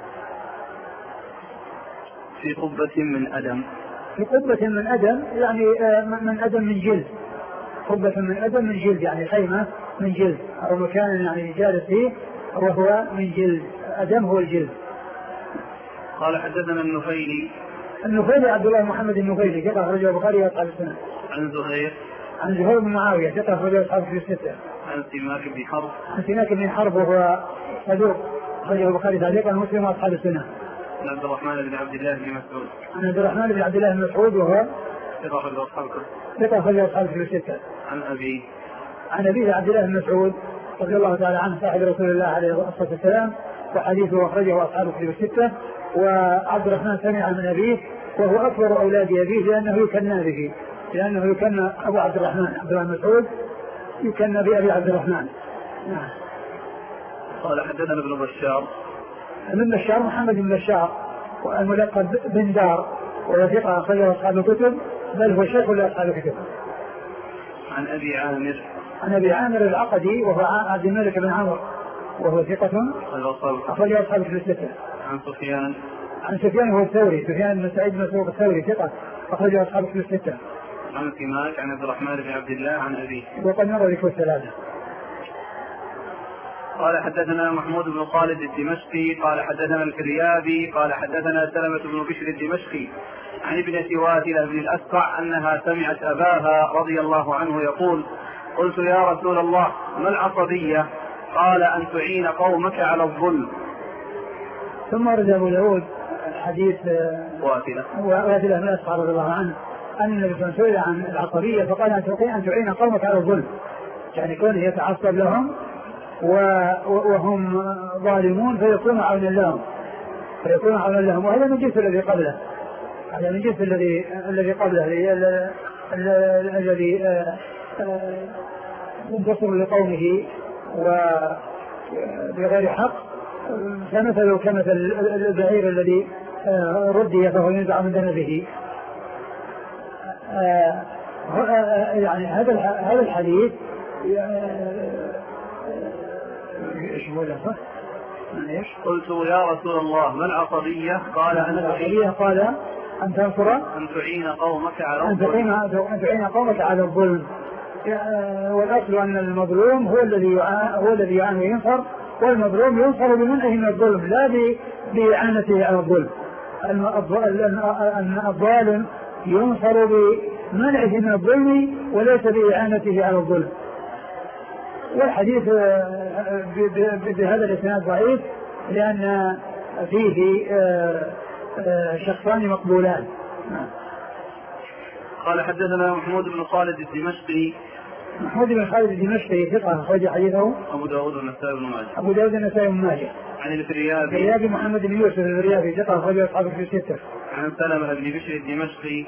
في قبة من أدم. في قبة من أدم يعني من أدم من جلد، قبة من أدم من جلد، يعني خيمة من جلد، أو مكان يعني جالس فيه وهو من جلد، أدم هو الجلد. قال حدثنا النفيلي عبد الله محمد النفيلي ثقة أخرجه البخاري وأصحاب السنن. عن زهير بن معاوية ثقة أخرجه أصحاب الستة. عن سماك بن حرب وهو صدوق أخرجه البخاري تعليقا ومسلم وأصحاب السنن. عن عبد الرحمن بن عبد الله بن مسعود وهو ثقة أخرجه أصحاب الستة. عن أبيه عبد الله بن مسعود رضي الله تعالى عنه صاحب رسول الله عليه الصلاة والسلام، وحديثه أخرجه أصحاب الستة. وعبد الرحمن سمع من أبيه وهو أكبر أولاد أبيه لأنه يكنى به، لأنه يكنى أبو عبد الرحمن عبد الله مسعود يكنى بأبي عبد الرحمن. قال حدثنا ابن بشار محمد بن بشار والملقب بن دار، وثقة أخرجه أصحاب الكتب، بل هو شيخ لأصحاب الكتب. عن أبي عامر العقدي وهو عبد الملك بن عمرو وهو ثقة أخرجه أصحاب الستة. عن سفيان هو الثوري، سفيان بن سعيد بن مسروق الثوري ثقة أخرجه أصحاب الستة. عن سماك عن عبد الرحمن بن عبد الله عن أبيه وقد مر ذكر الثلاثة. قال حدثنا محمود بن خالد الدمشقي قال حدثنا الكريابي قال حدثنا سلمة بن بشر الدمشقي عن ابنة واثلة بن الأسقع أنها سمعت أباها رضي الله عنه يقول: قلت يا رسول الله ما العصبية؟ قال: أن تعين قومك على الظلم. ثم رد أبو داود حديث واثلة بن الأسقع رضي الله عنه أن النبي صلى الله عليه وسلم عن العصبية فقال: أن تعين قومك على الظلم، يعني كونه يتعصب لهم وهم ظالمون فيكون عونا لهم، وهذا من جنس الذي قبله، هذا من جنس الذي قبله الذي ينتصر لقومه وبغير حق، فمثله كمثل البعير الذي ردي فهو ينزع من ذنبه. يعني هذا الحديث ايش هو له؟ قلت يا رسول الله ما العصبية؟ قال: أن تنصر أن تعين قومك على الظلم. والأصل أن المظلوم هو الذي يعان وينصر، والمظلوم ينصر بمنعه من الظلم لا بإعانته على الظلم. أن الظالم ينصر بمنعه من الظلم وليس بإعانته على الظلم. والحديث بهذا الإسناد ضعيف لأن فيه شخصان مقبولان. قال حدثنا محمود بن خالد الدمشقي ثقة أخرج حديثه أبو داود والنسائي بن ماجه. عن الكريابي محمد بن يوسف الكريابي ثقة أخرج أصحابه في الستة. عن سلمة بن بشر الدمشقي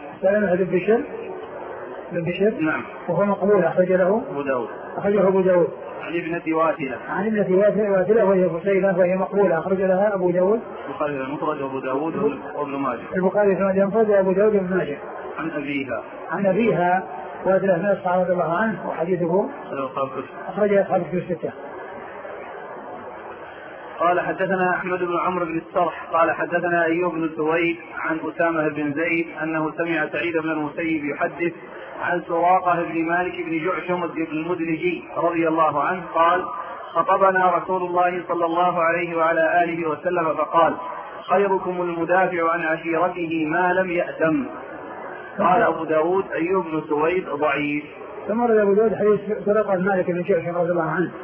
بن بشر نعم وهو مقبول أخرجه أبو داود. عن ابنة واثلة وهي فصيلة وهي مقبولة أخرج لها أبو داود البخاري المفرد وأبو داود وابن ماجه. البخاري المفرد وأبو داود وابن ماجه. عن أبيها واثلة بن الأسقع رضي الله عنه وحديثه أخرج أصحاب الستة. قال حدثنا أحمد بن عمرو بن الصرح قال حدثنا أيوب بن سويد عن أسامة بن زيد أنه سمع سعيد بن المسيب يحدث عن سراقة بن مالك بن جعشم المدلجي رضي الله عنه قال: خطبنا رسول الله صلى الله عليه وعلى آله وسلم فقال: خيركم المدافع عن عشيرته ما لم يأتم. قال أبو داود: أيوب بن سويد ضعيف. ثم رد أبو داود حديث سراقة بن مالك بن جعشم رضي الله عنه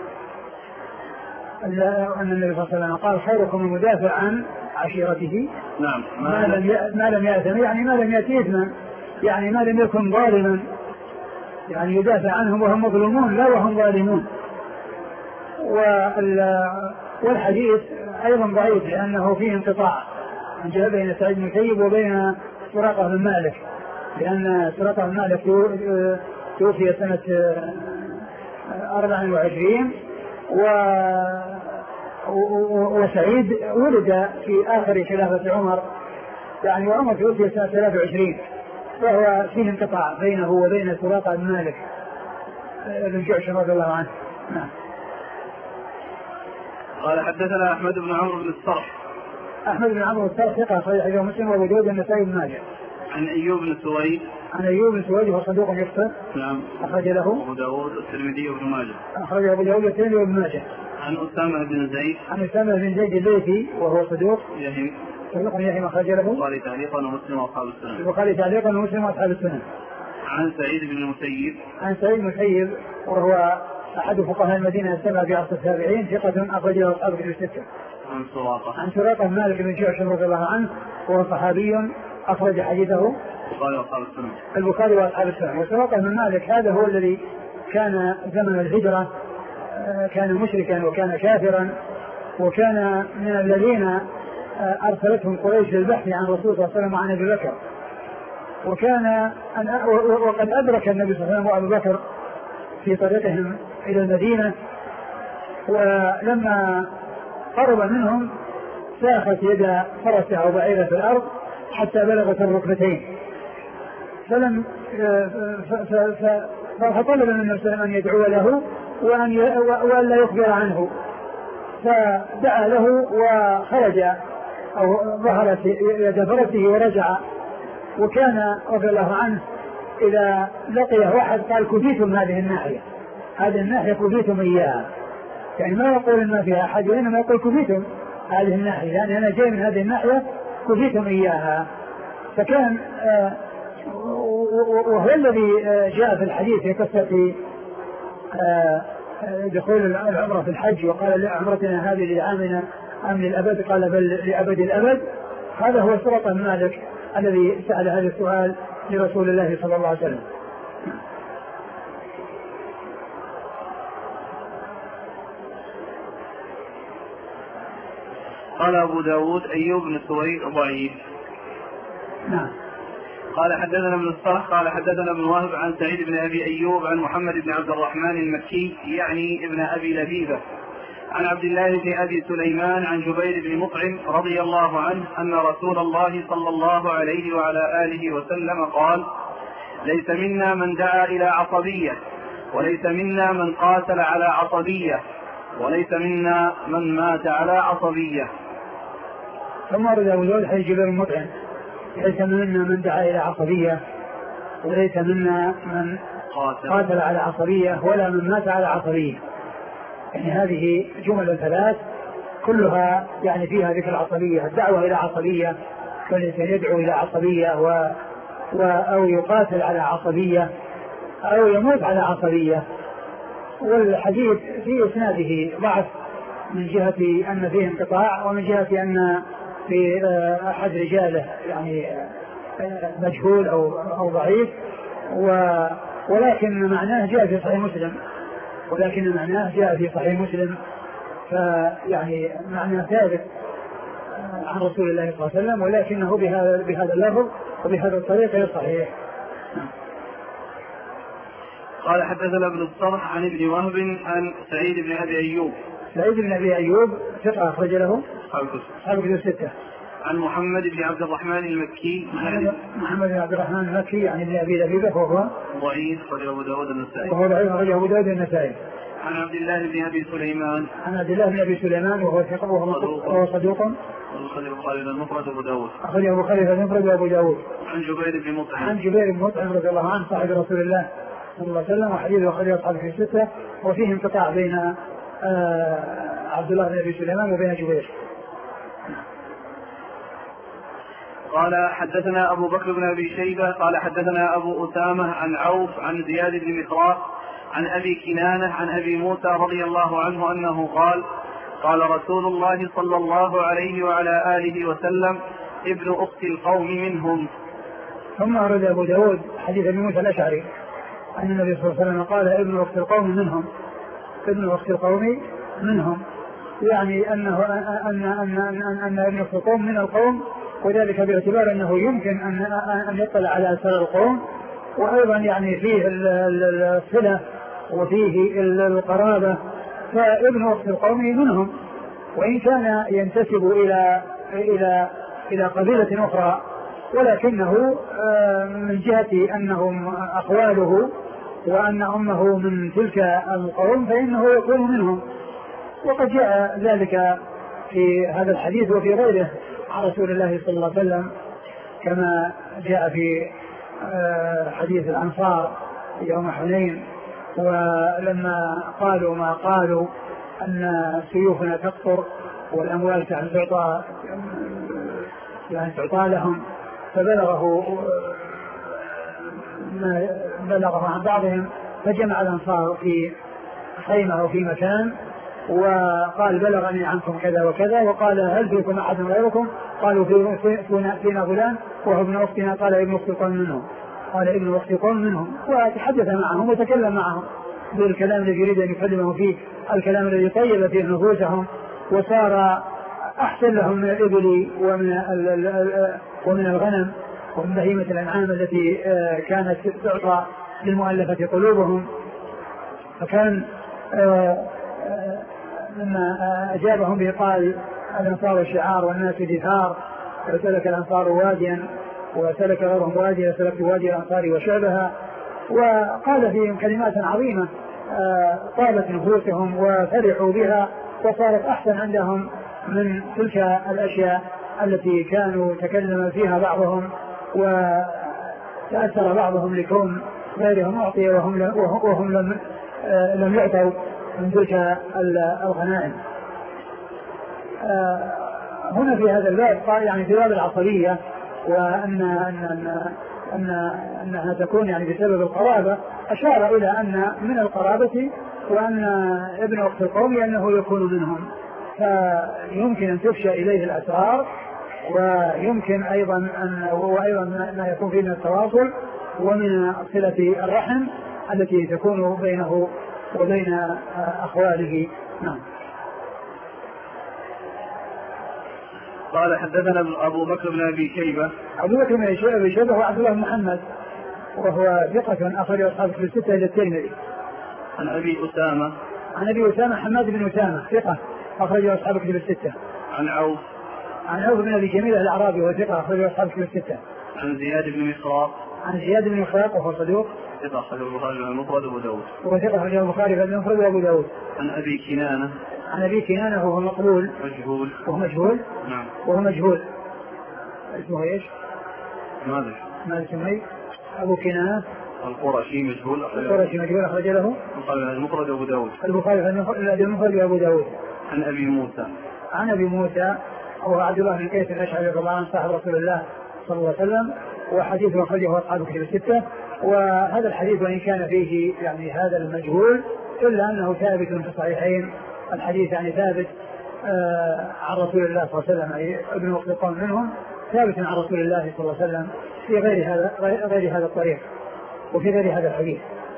أن النبي صلى الله عليه وسلم قال: خيركم المدافع عن عشيرته نعم ما لم يأتم، يعني ما لم يأتي إثما، يعني ما لم يكن ظالما، يعني يدافع عنهم وهم مظلومون لا وهم ظالمون. والحديث أيضا ضعيف لأنه فيه انقطاع بين سعيد بن المسيب وبين سراقة بن مالك، لأن سراقة بن مالك توفي سنة 24 وسعيد ولد في آخر خلافة عمر، يعني وعمر توفي سنة 23، فهو فيه انقطاع بينه وبين سراقة بن مالك بن جعشم رضي الله عنه. قال حدثنا أحمد بن عمرو بن الصرح ثقة أخرج حديثه مسلم وأبو داود والنسائي بن ماجه. عن أيوب بن عن أيوب بن سويد وهو صدوق يخطئ. نعم. أخرج له أبو داود والترمذي وابن ماجه. أخرج أبو داود والترمذي وابن ماجه. عن أسامة بن زيد. عن أسامة بن زيد الليثي وهو صدوق يهم أخرج له البخاري تعليقا ومسلم وأصحاب السنن. البخاري تعليقا ومسلم وأصحاب السنن. عن سعيد بن المسيب. عن سعيد بن المسيب وهو أحد فقهاء المدينة السبعة في عصر التابعين ثقة أخرج له أصحاب الكتب الستة. عن سراقة مالك بن جعشم رضي الله عنه وهو صحابي أخرج حديثه البخاري وأصحاب السنن. وسراقة بن مالك هذا هو الذي كان زمن الهجرة كان مشركا وكان كافرا وكان من الذين أرسلتهم قريش للبحث عن الرسول صلى الله عليه وسلم وعن أبي بكر وقد أدرك النبي صلى الله عليه وسلم وأبي بكر في طريقهم إلى المدينة ولما قرب منهم ساخت يد فرسه أو بعيره في الأرض حتى بلغت الركبتين فطلب من النبي صلى الله عليه وسلم أن يدعو له وأن لا يخبر عنه فدعا له وخرج أو ظهرت يد فرسه ورجع. وكان رضي الله عنه إذا لقيه واحد قال كفيتم هذه الناحية كفيتم إياها يعني ما يقول ما فيها أحد وإنما يقول كفيتم هذه الناحية يعني أنا جاي من هذه الناحية كفيتم إياها. فكان وهو الذي جاء في الحديث في قصة دخول العمرة في الحج وقال عمرتنا هذه لعامنا أم للأبد قال بل لأبد الأبد. هذا هو سراقة بن مالك الذي سأل هذا السؤال لرسول الله صلى الله عليه وسلم. قال أبو داود أيوب بن سويد ضعيف. نعم. قال حدثنا ابن الصرح قال حدثنا ابن وهب عن سعيد بن أبي أيوب عن محمد بن عبد الرحمن المكي يعني ابن أبي لبيبة عن عبد الله بن أبي سليمان عن جبير بن مطعم رضي الله عنه أن رسول الله صلى الله عليه وعلى آله وسلم قال ليس منا من دعا إلى عصبية وليس منا من قاتل على عصبية وليس منا من مات على عصبية. ثم ورد أبو داود حديث جبير بن مطعم ليس منا من دعا إلى عصبية وليس منا من قاتل على عصبية ولا من مات على عصبية. يعني هذه جمل ثلاث كلها يعني فيها ذكر العصبية الدعوة إلى عصبية والإنسان يدعو إلى عصبية أو يقاتل على عصبية أو يموت على عصبية. والحديث في إسناده ضعف من جهة أن فيه انقطاع ومن جهة أن في أحد رجاله يعني مجهول أو ضعيف ولكن معناه جاء في صحيح مسلم فيعني معناه ثابت عن رسول الله صلى الله عليه وسلم ولكنه بهذا اللفظ وبهذا الطريق غير صحيح. قال حدثنا ابن الصرح عن ابن وهب عن سعيد بن أبي أيوب. سعيد بن أبي أيوب ثقة أخرج له أصحاب الكتب الستة. عن محمد بن عبد الرحمن المكي محمد بن عبد الرحمن المكي يعني ابن أبي لبيبة وهو ضعيف أخرجه أبو داود النسائي. عن عبد الله بن أبي سليمان وهو ثقة وهو صدوق أخرجه البخاري المفرد وأبو داود. وأبو داود. عن جبير بن مطعم رضي الله عنه صاحب رسول الله صلى الله عليه وسلم وحديثه أخرجه أصحاب الكتب الستة وفيه انقطاع بين عبد الله بن أبي سليمان وبين جبير. قال حدثنا أبو بكر بن أبي شيبة قال حدثنا أبو أسامة عن عوف عن زياد بن مخراق عن أبي كنانة عن أبي موسى رضي الله عنه أنه قال رسول الله صلى الله عليه وعلى آله وسلم ابن أخت القوم منهم. ثم أرد أبو داود حديث أبي موسى الأشعري أن النبي صلى الله عليه وسلم قال ابن أخت القوم منهم يعني أن ابن أخت القوم من القوم وذلك باعتبار أنه يمكن أن يطلع على أسرار القوم وأيضا يعني فيه الصلة وفيه القرابة فابن أخت القوم منهم وإن كان ينتسب إلى قبيلة أخرى ولكنه من جهة أنهم أخواله وأن أمه من تلك القوم فإنه يكون منهم. وقد جاء ذلك في هذا الحديث وفي غيره عن رسول الله صلى الله عليه وسلم كما جاء في حديث الأنصار يوم حنين، ولما قالوا ما قالوا أن سيوفنا تقطر والأموال تعطى لهم، فبلغه ما بلغه عن بعضهم، فجمع الأنصار في خيمة أو في مكان وقال بلغني عنكم كذا وكذا، وقال هل فيكم أحد غيركم؟ قالوا فينا غلام وهو ابن أختنا، قال ابن أختي قوم منهم، قال ابن أختي قوم منهم، وتحدث معهم وتكلم معهم بالكلام الذي يريد أن يكلمه فيه، الكلام الذي طيب فيه نفوسهم وصار أحسن لهم من الإبل ومن الغنم ومن بهيمة الأنعام التي كانت تعطى للمؤلفة قلوبهم. فكان لما أجابهم به قال الأنصار شعار والناس دثار، وسلك الأنصار واديا وسلك غيرهم واديا، سلكت وادي الأنصار وشعبها، وقال فيهم كلمات عظيمة طابت نفوسهم وفرحوا بها وصارت أحسن عندهم من تلك الأشياء التي كانوا تكلم فيها بعضهم، وتأثر بعضهم لكون غيرهم أعطي وهم لم يعطوا من تلك الغنائم. هنا في هذا الباب قال يعني في باب العصبية، وأنها تكون يعني بسبب القرابة، أشار إلى أن من القرابة وأن ابن أخت القوم أنه يكون منهم، فيمكن أن تفشى إليه الأسرار، ويمكن أيضا ما يكون فيه من التواصل ومن صلة الرحم التي تكون بينه وبين أخواله. نعم. قال حدثنا أبو بكر بن أبي شيبة. أبو بكر بن أبي شيبة هو عبد الله بن محمد، وهو ثقة أخرج أصحاب الكتب الستة إلى الترمذي. عن أبي أسامة. عن أبي أسامة حماد بن أسامة ثقة أخرج أصحاب الكتب الستة. عن عوف. عن عوف بن أبي جميل الأعرابي وهو ثقة أخرج أصحاب الكتب الستة. عن زياد بن مخراق. عن زياد بن مخراق وهو صدوق ثقة أخرج البخاري المفرد وأبو داود. وثقة أخرج البخاري المفرد وأبو داود. عن أبي كنانة. عن أبي كنانة وهو مقبول مجهول. وهو مجهول. نعم. وهو مجهول. اسمه إيش؟ ماذا اسمه أبو كنانة القرشي مجهول. القرشي مجهول أخرج له المفرد وأبو داود. البخاري المفرد وأبو داود. عن أبي موسى. عن أبي موسى وهو عبد الله بن قيس الأشعري رضي الله عنه صاحب رسول الله صلى الله عليه وسلم، وحديثه أخرجه أصحاب الكتب الستة. وهذا الحديث وإن كان فيه يعني هذا المجهول إلا أنه ثابت في الصحيحين، الحديث يعني ثابت عن رسول الله صلى الله عليه وسلم، أي ابن أخت القوم منهم ثابت عن رسول الله صلى الله عليه وسلم في غير هذا الطريق وفي غير هذا الحديث.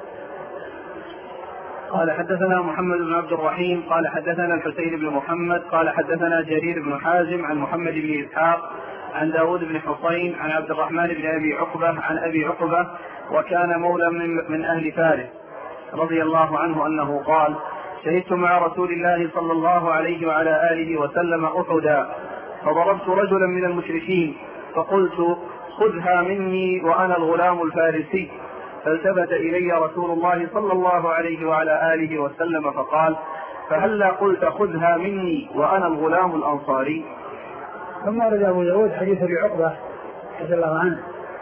قال حدثنا محمد بن عبد الرحيم قال حدثنا الحسين بن محمد قال حدثنا جرير بن حازم عن محمد بن إسحاق عن داود بن حصين عن عبد الرحمن بن أبي عقبة عن أبي عقبة، وكان مولى من أهل فارس رضي الله عنه أنه قال: شهدت مع رسول الله صلى الله عليه وعلى آله وسلم أحدا، فضربت رجلا من المشركين فقلت: خذها مني وأنا الغلام الفارسي. فالتفت إلي رسول الله صلى الله عليه وعلى آله وسلم فقال: فهلا قلت خذها مني وأنا الغلام الأنصاري. ثم ورد أبو داود حديث أبي عقبة رضي الله عنه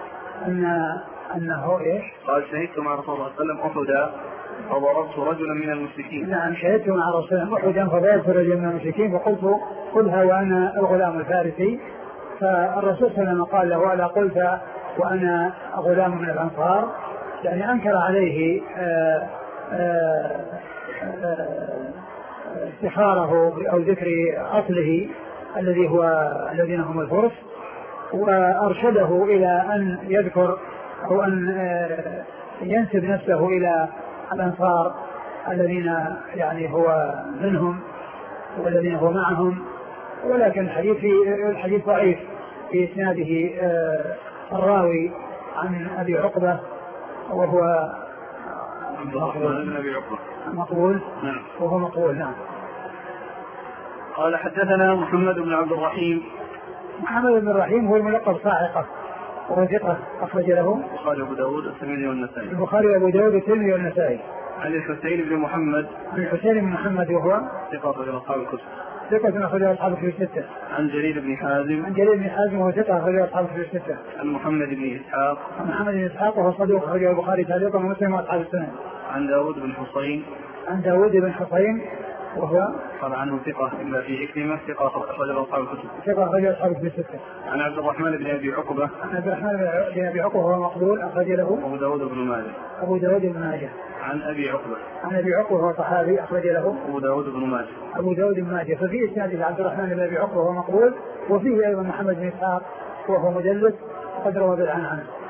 أنه إيش؟ قال: شهدت مع رسول الله صلى الله عليه وسلم أحدا فضربت رجلا من المشركين. نعم، شهدت مع رسول الله أحدا فضربت رجلا من المشركين فقلت: خذها وأنا الغلام الفارسي. فالرسول صلى الله عليه وسلم قال له: ألا قلت وأنا غلام من الأنصار؟ يعني أنكر عليه استخاره أو ذكر أصله الذين هم الفرس، وأرشده إلى أن يذكر أو أن ينسب نفسه إلى الأنصار الذين يعني هو منهم والذين هو معهم. ولكن الحديث ضعيف في إسناده الراوي عن أبي عقبة وهو مقبول. نعم. وهو مقبول. نعم. قال حدثنا محمد بن عبد الرحيم. محمد بن الرحيم هو الملقب صاعقة وهو ثقة أخرج له البخاري وأبو داود والترمذي والنسائي. البخاري وأبو داود والترمذي والنسائي. عن الحسين بن محمد. عن الحسين بن محمد وهو ثقة أخرج أصحاب الكتب. ثقة أخرجه أصحاب الكتب الستة. عن جرير بن حازم. عن جرير بن حازم وهو ثقة أخرجه أصحاب الكتب الستة. عن محمد بن إسحاق. عن محمد بن إسحاق وهو صدوق أخرجه البخاري تعليقا ومسلم وأصحاب السنن. عن داود بن حصين. عن داود بن حصين وهو قال عنه ثقة إلا في عكرمة ثقة أخرجه أصحاب الكتب. ثقة أخرجه أصحاب الكتب الستة. عن عبد الرحمن بن أبي عقبة. عن عبد الرحمن بن أبي عقبة وهو مقبول أخرج له أبو داود بن ماجه. أبو داود بن ماجه. عن أبي عقبة. عن أبي عقبة وهو صحابي أخرج له أبو داود بن ماجه. أبو داود بن ماجه. ففي إسناد عبد الرحمن بن أبي عقبة وهو مقبول، وفيه أيضا محمد بن إسحاق وهو مدلس قد روى بالعنعنة.